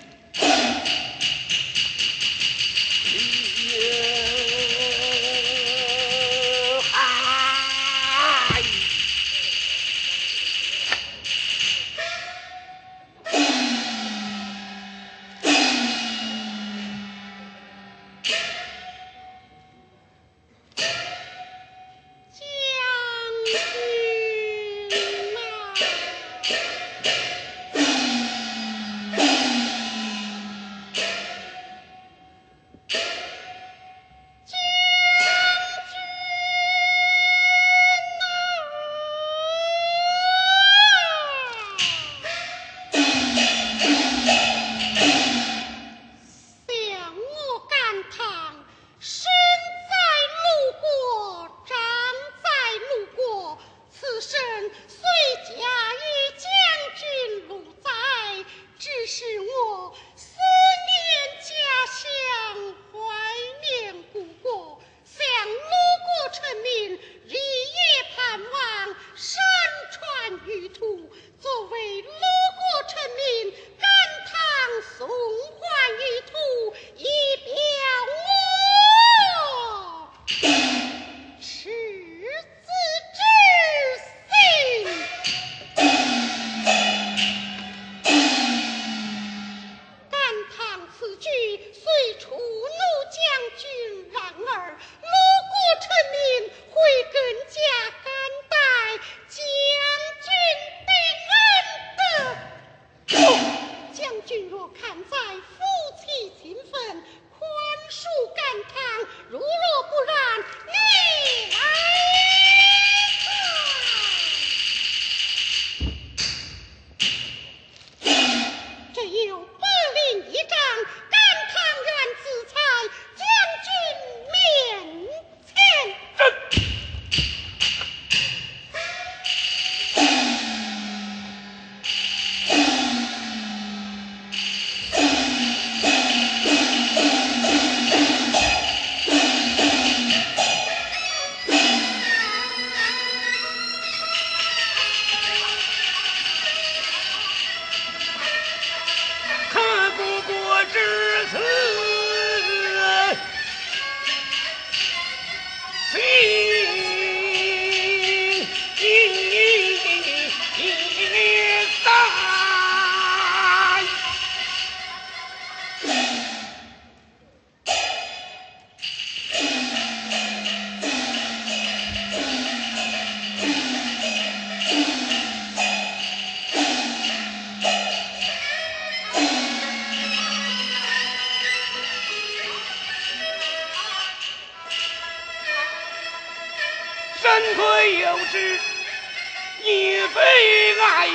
Speaker 5: 身亏有之，也非爱。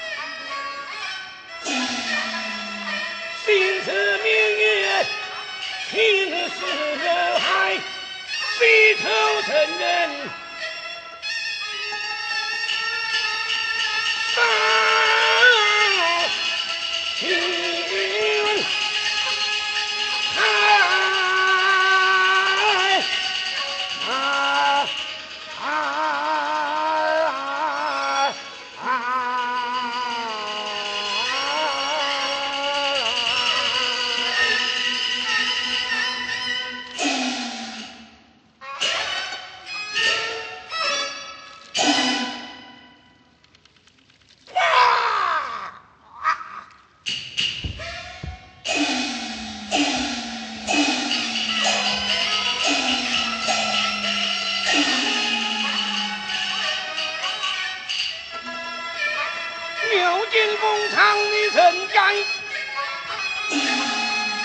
Speaker 5: 心似明月，情似人海，谁头成人？三情。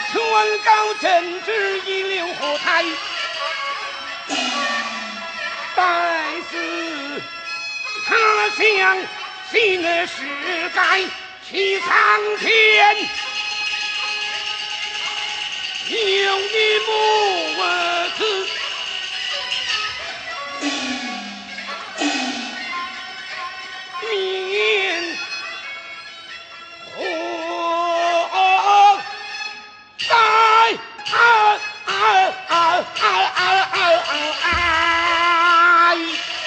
Speaker 5: 高正直一流火台， 待死，他相信是该去苍天，有你母子。面火在啊啊啊啊啊啊啊！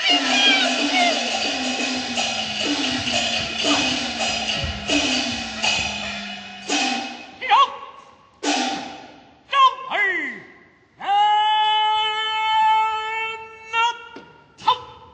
Speaker 6: 让正儿人呐，走！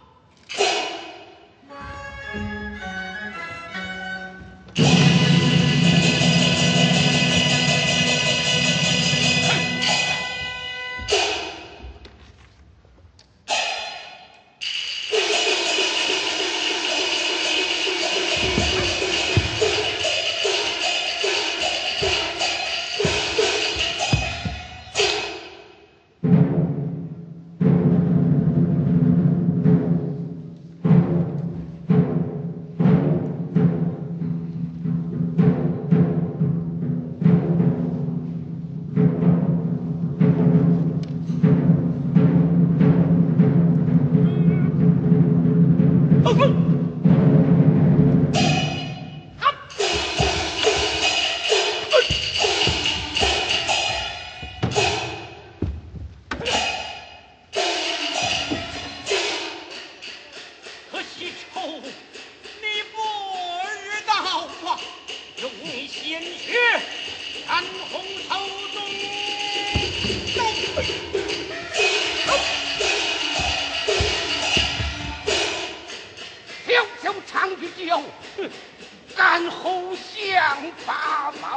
Speaker 6: 可惜仇，你不知道啊，用你鲜血染红手中。
Speaker 5: 小小长句酒，干后想发毛。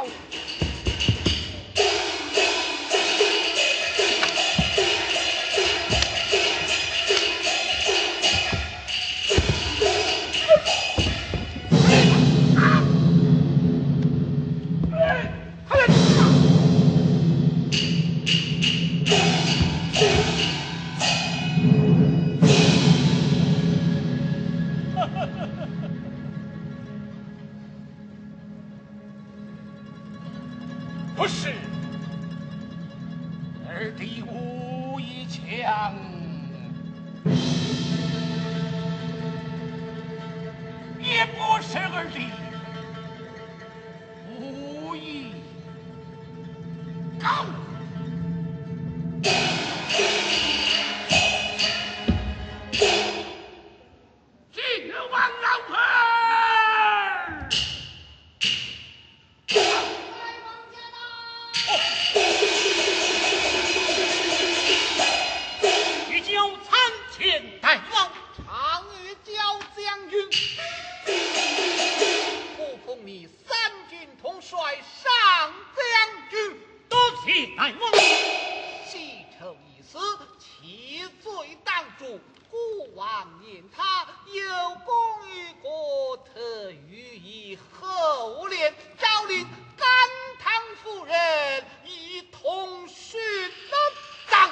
Speaker 5: 不是，二弟武艺强，也不是二弟武艺高。晋王老儿。
Speaker 6: 欲救参前大王，
Speaker 3: 常与焦将军，不奉你三军统帅上将军，
Speaker 6: 多谢大王。
Speaker 3: 西仇一死，其罪当诛。孤王念他有功于国，特予以厚怜，诏令甘棠夫人一同殉葬。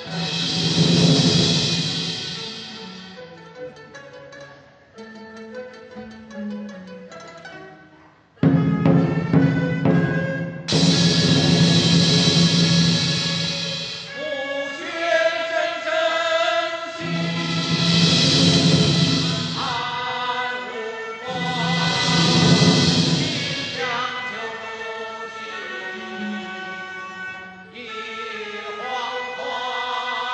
Speaker 6: 一黄花。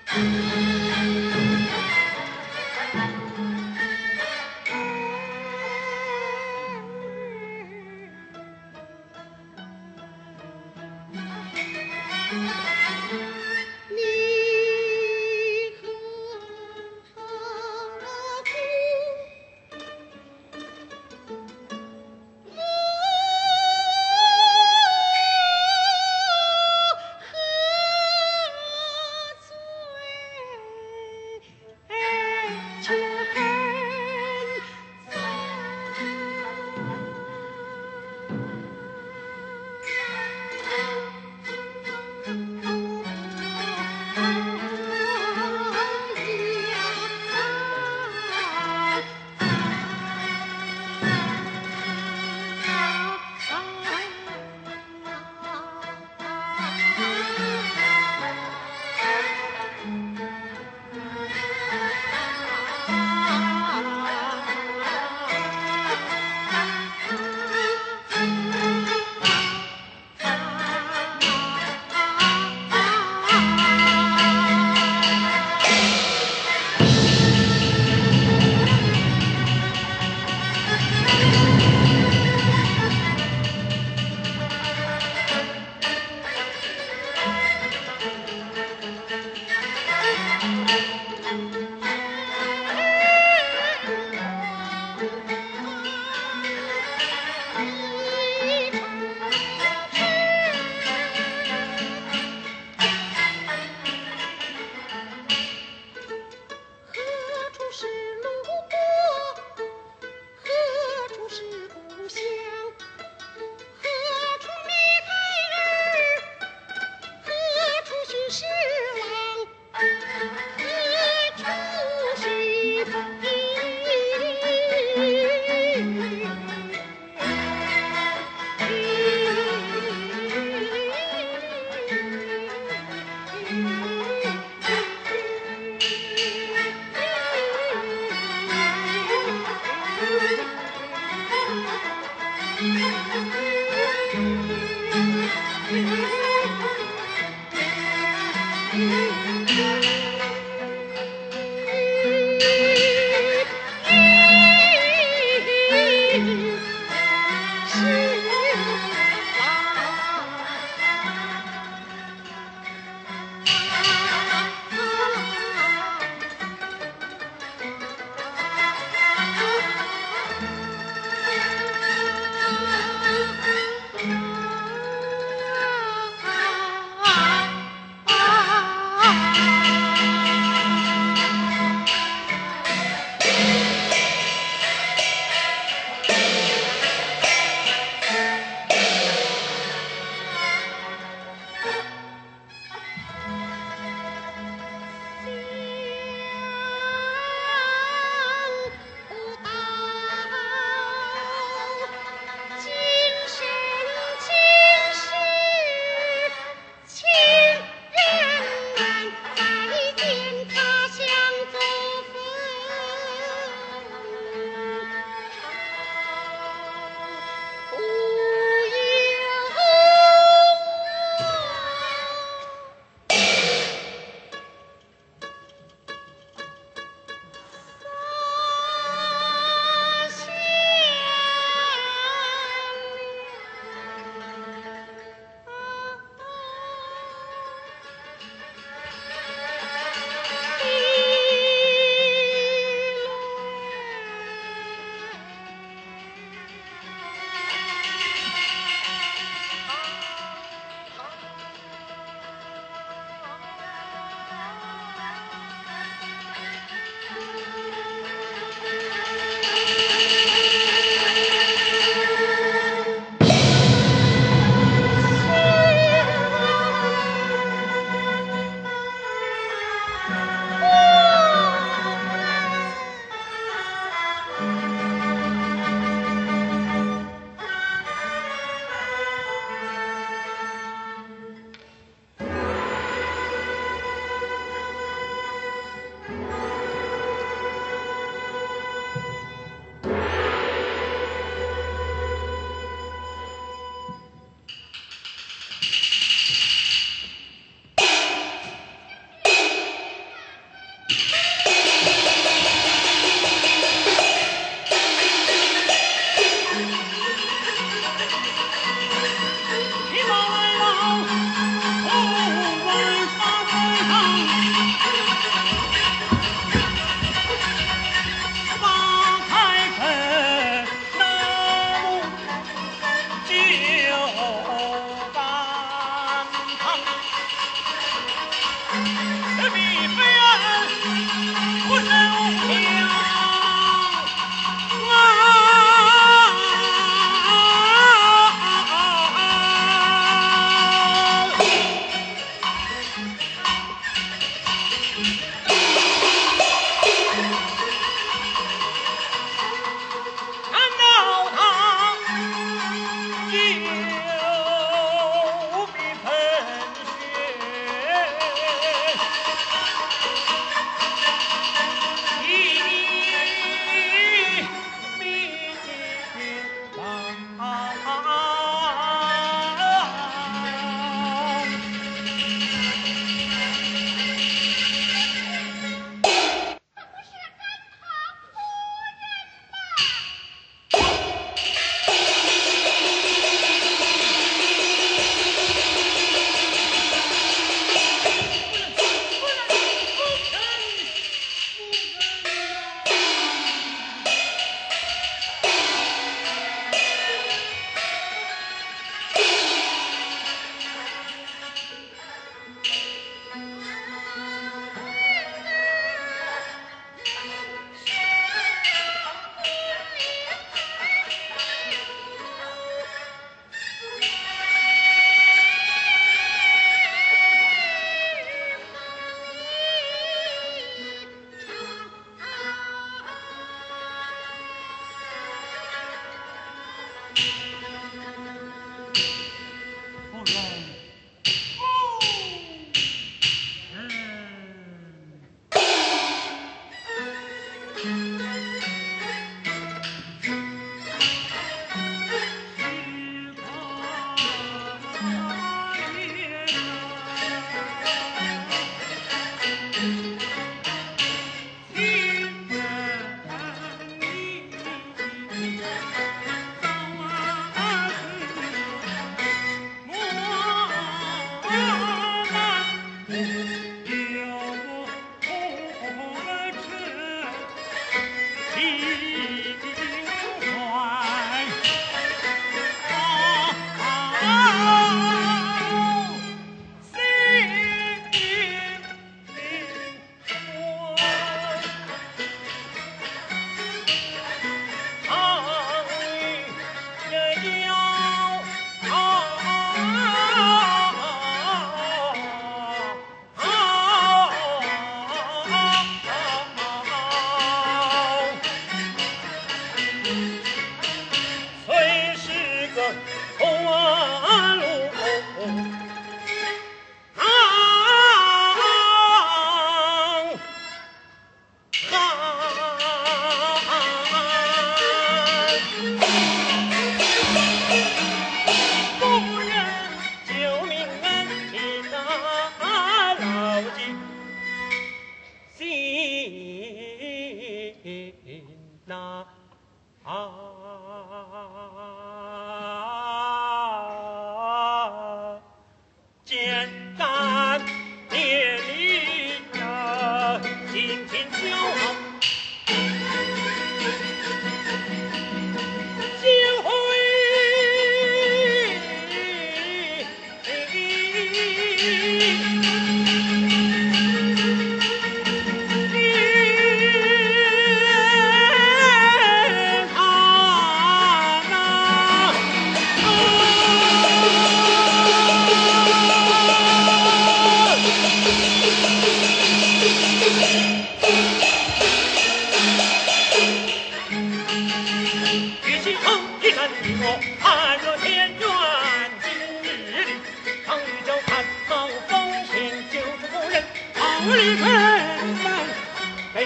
Speaker 7: 是王何处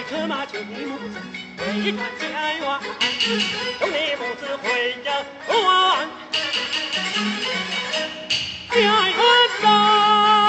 Speaker 6: 车马就你母子回转家园，同你母子回家转家园上。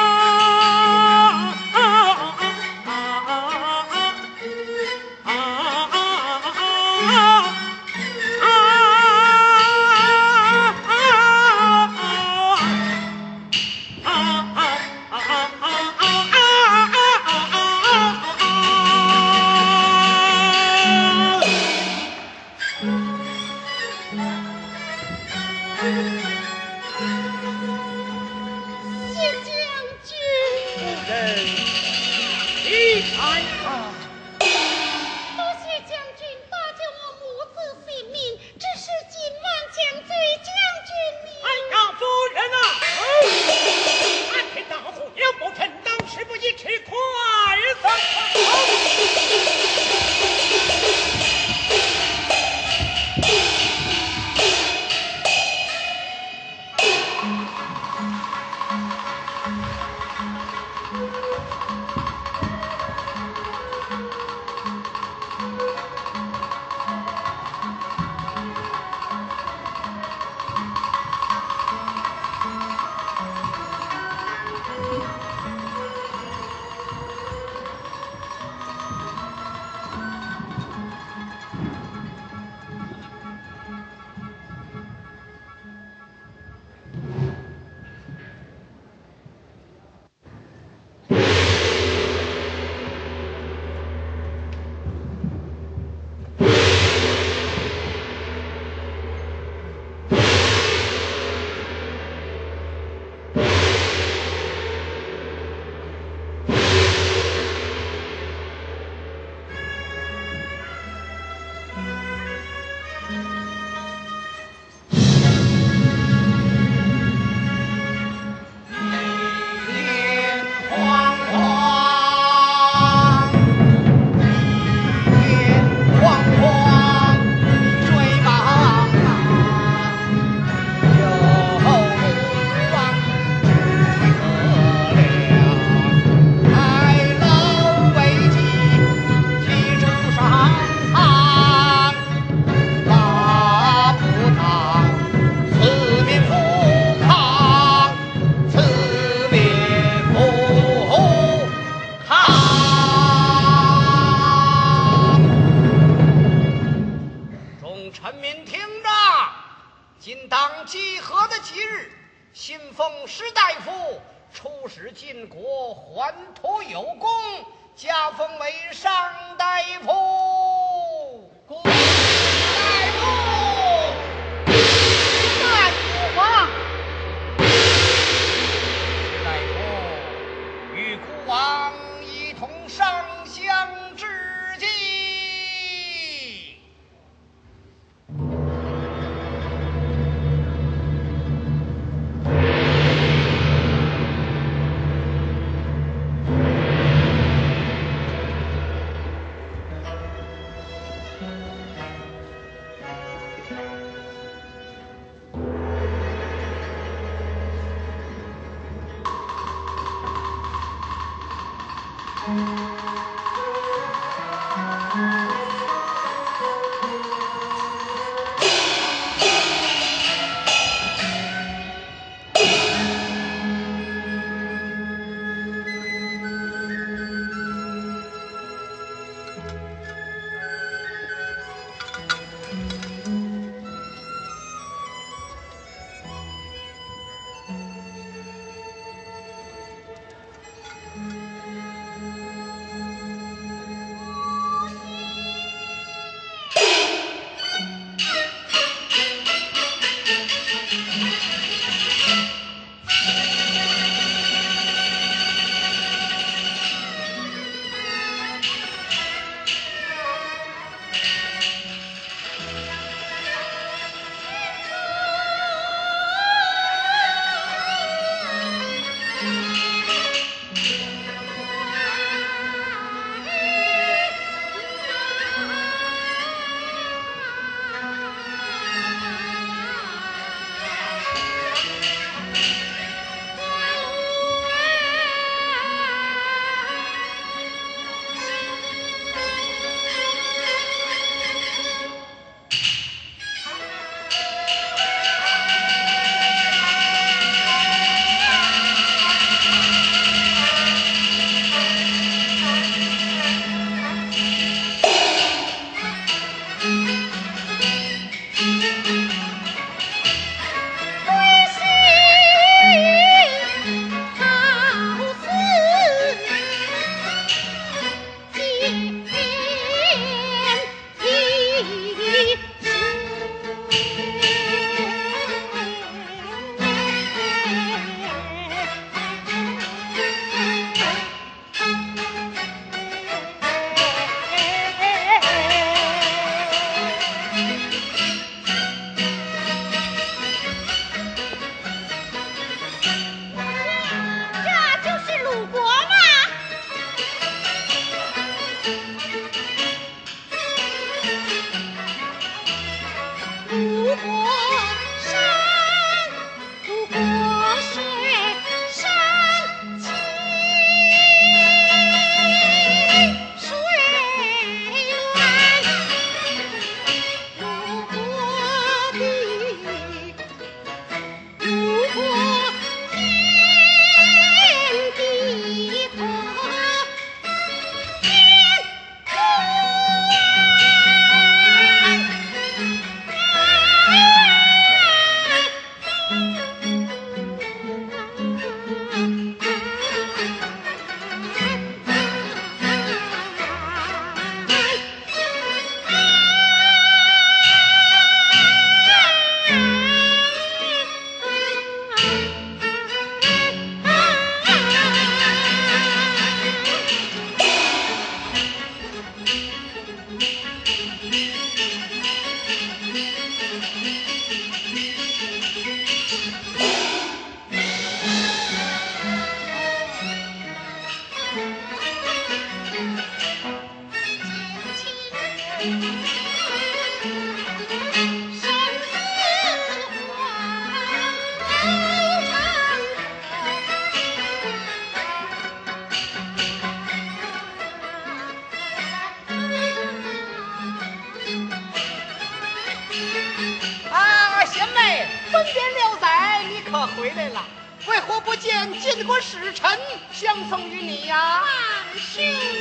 Speaker 3: 回来了，为何不见晋国使臣相送于你呀？
Speaker 7: 王兄，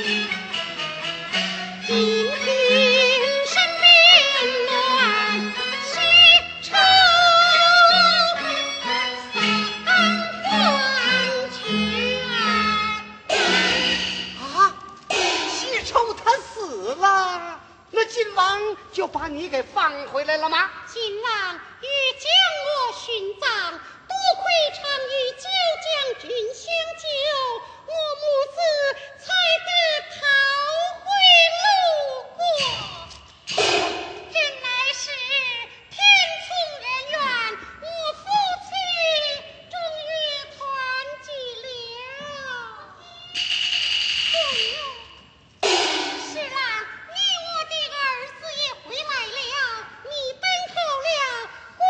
Speaker 7: 今天身边乱，西仇三黄泉。
Speaker 3: 啊，西仇他死了，那晋王就把你给放回来了吗？
Speaker 7: 晋王欲将我殉葬。多亏常与九将军相救，我母子才得逃回鲁国。真乃是天从人愿，我夫妻终于团聚了。哎呦，是啦，你我的儿子也回来了，你奔后了公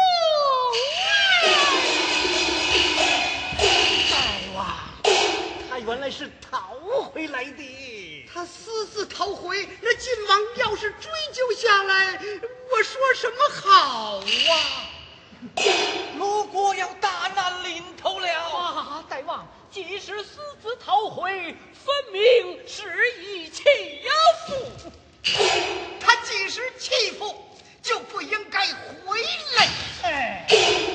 Speaker 3: 他原来是逃回来的，他私自逃回，那晋王要是追究下来，我说什么好啊？
Speaker 6: 鲁国要大难临头了！
Speaker 4: 啊，大王，即使私自逃回，分明是以欺负。
Speaker 3: 他既是欺负，就不应该回来。哎。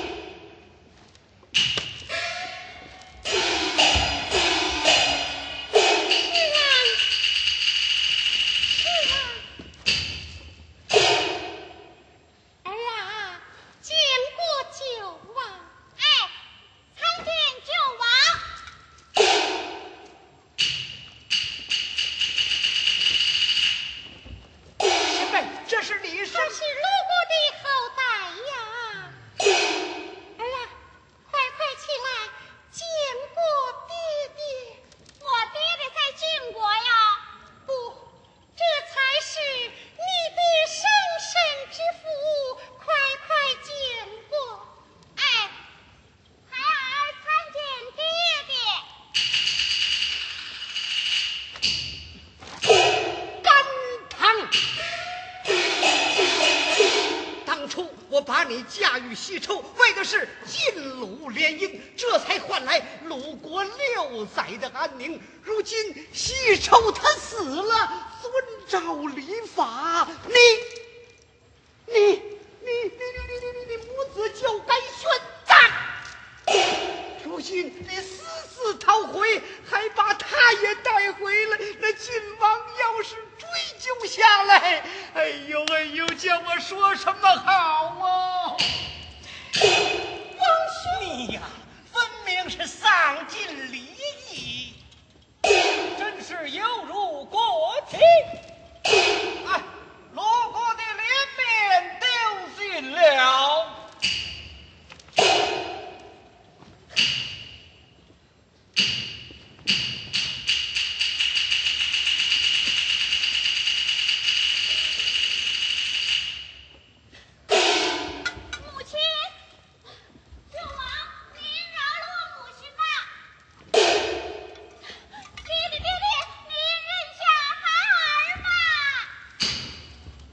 Speaker 3: 驾驭西仇，为的是晋鲁联姻，这才换来鲁国六载的安宁。如今西仇他死了，遵照礼法，你你你你你你你你母子就该殉葬。如今你私自逃回，还把他也带回来，那晋王要是追究下来，哎呦哎呦，叫我说什么好啊？
Speaker 6: 王兄，你呀，分明是丧尽礼义，真是有辱国体。哎，鲁国的脸面丢尽了。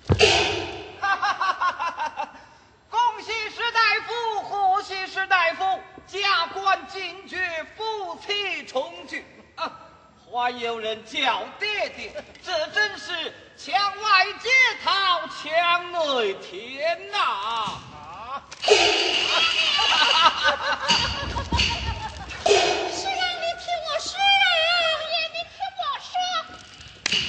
Speaker 2: 哈哈哈哈哈！恭喜史大夫，贺喜史大夫，加官进爵，夫妻重聚啊！还有人叫爹爹，这真是墙外接桃，墙内添呐！啊！
Speaker 7: 是让你听我说啊，爷，你听我说。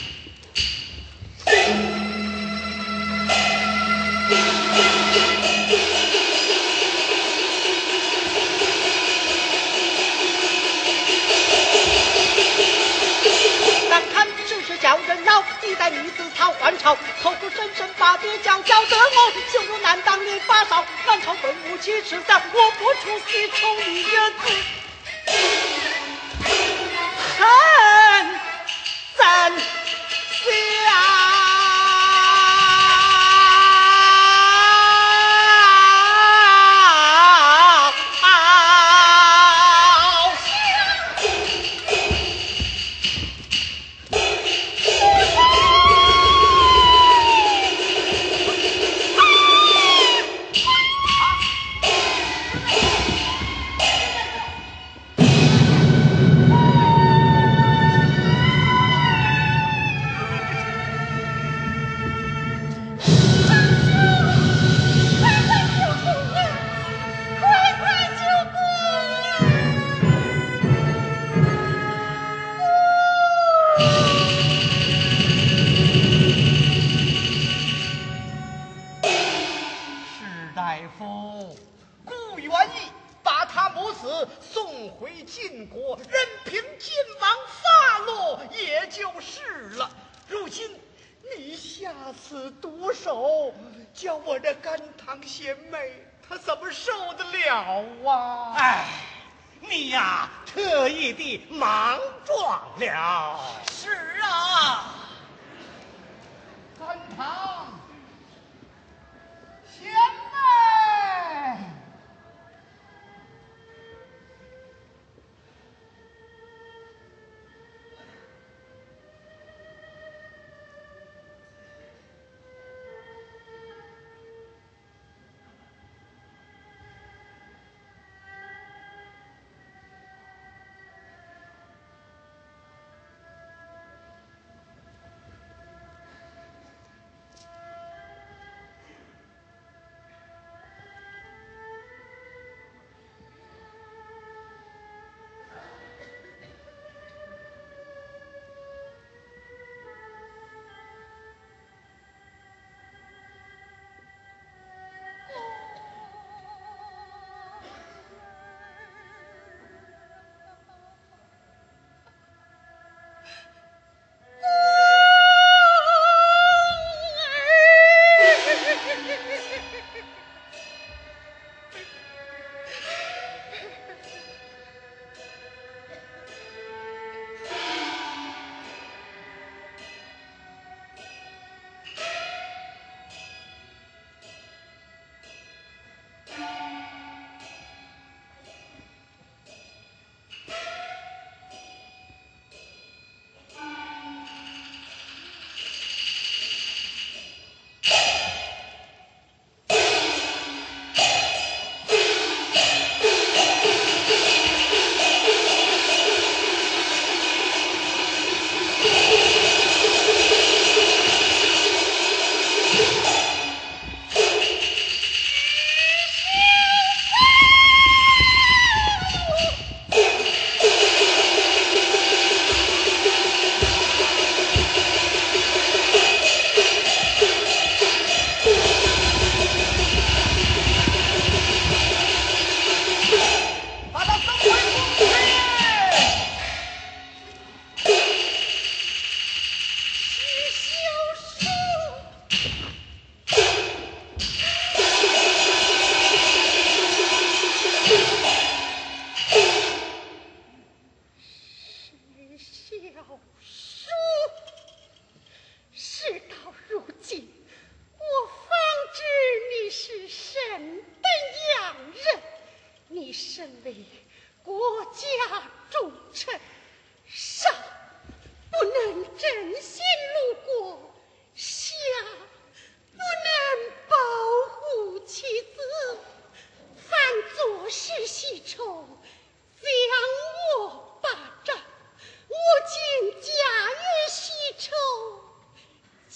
Speaker 3: 但看世事叫人恼，一代女子讨还朝，口口声声把爹叫叫得我羞辱难当年发烧，满朝文武齐耻笑，我不出西宠一个字，恨怎下？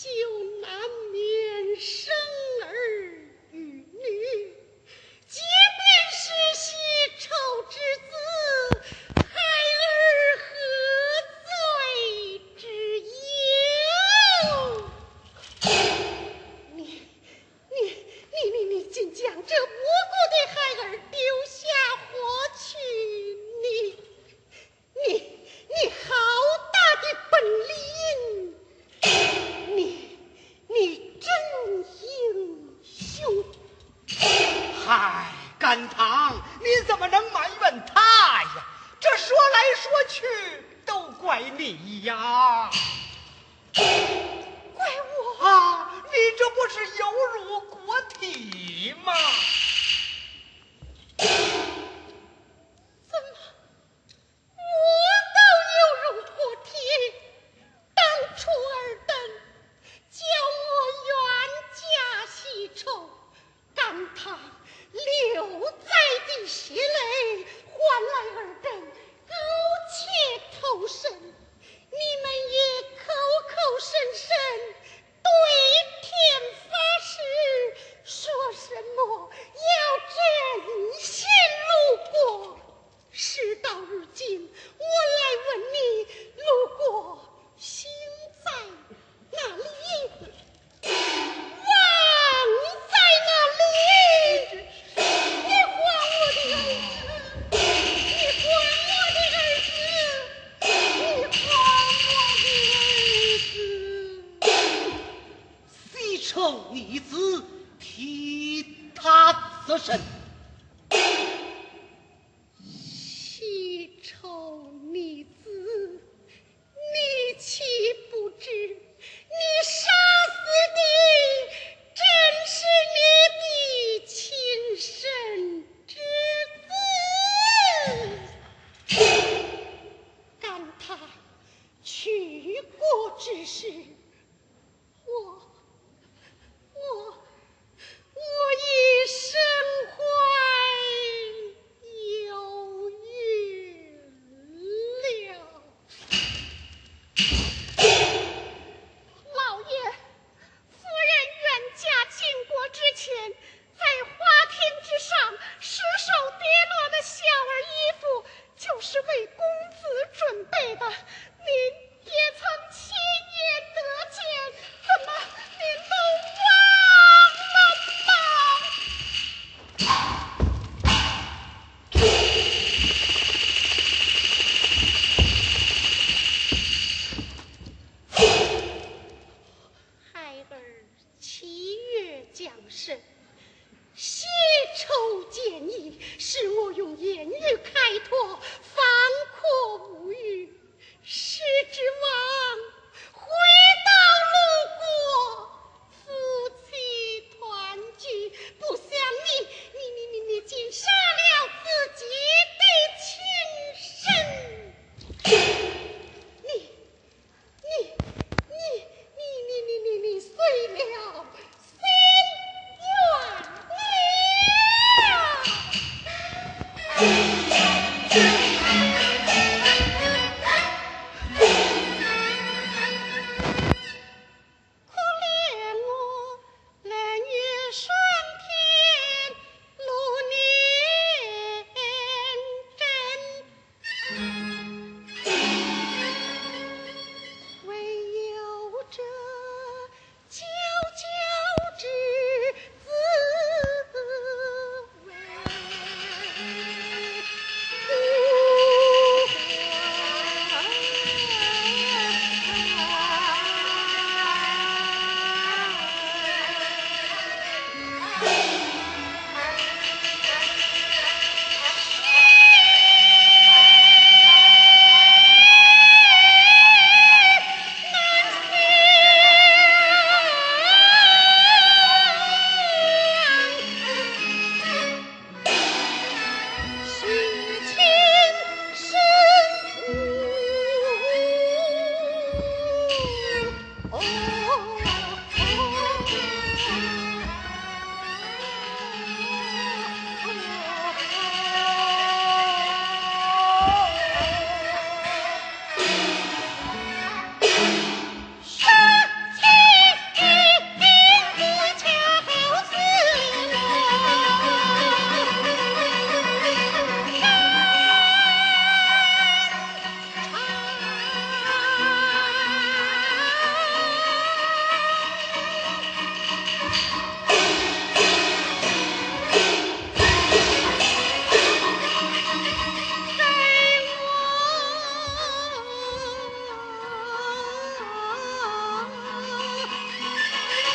Speaker 7: 就难免生儿育女，即便是喜丑之子，孩儿何罪之有？你你你你你竟将这无辜的孩儿丢下活去，你你你好大的本领！你你真英雄！
Speaker 6: 嗨，甘棠，你怎么能埋怨他呀？这说来说去都怪你呀！
Speaker 7: 怪我
Speaker 6: 啊，你这不是有辱国体吗？
Speaker 7: 怎么我都有辱国体？当初尔等叫我冤家喜仇，甘棠流在的血泪，换来尔等苟且偷生。你们也口口声声对天发誓，说什么要振兴鲁国。事到如今，我来问你，鲁国心在哪里？王在哪里？你还我的儿子！你还我的儿子！你还我的儿子！
Speaker 6: 西丑逆子，替他自身。
Speaker 7: 西丑逆子，你岂不知你杀死的正是你的亲生之子？甘棠，去国之事，我我我已身怀有孕了。老爷，夫人远嫁晋国之前，在花厅之上失手跌落的小儿衣服，就是为公子准备的。您也曾亲眼得见，怎么您都忘了吗？孩儿七月降生，西丑建议，使我用言语开脱，方可无虞。时之王回到鲁国，夫妻团聚，不想你，你你你你竟杀了自己的亲生。你你你你你你你你碎了心愿了。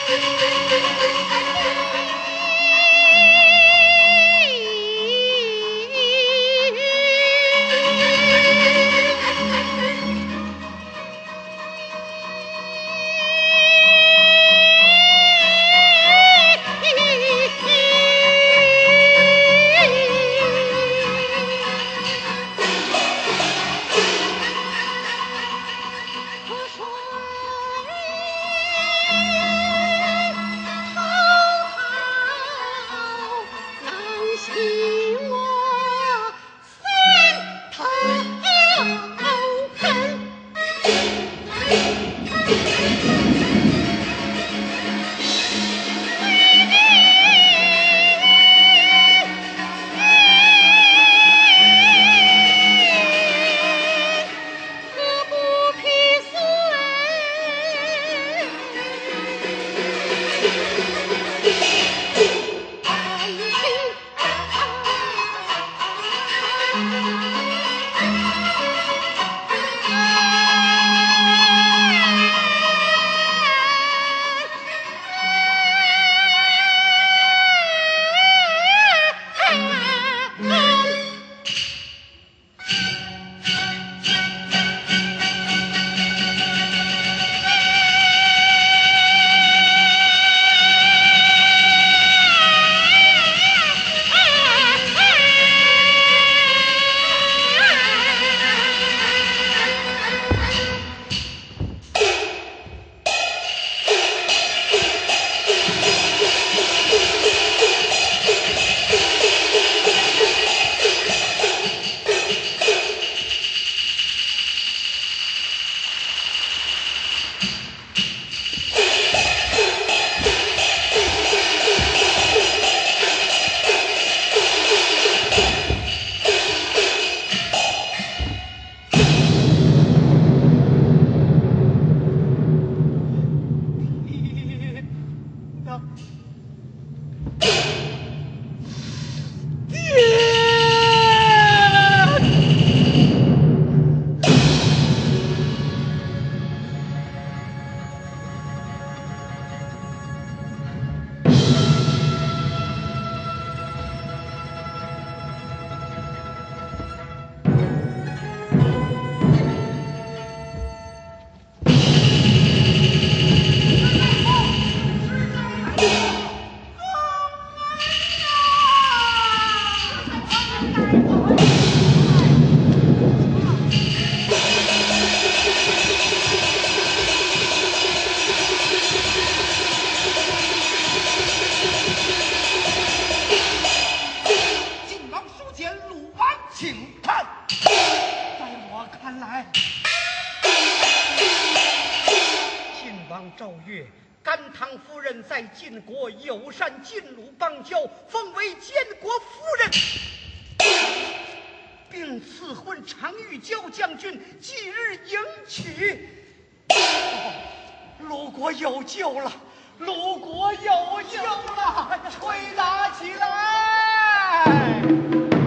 Speaker 3: 赵月，甘棠夫人在晋国友善晋鲁邦交，封为监国夫人，并赐婚常遇交将军，即日迎娶。哦，鲁国有救了，鲁国有救了，吹打起来！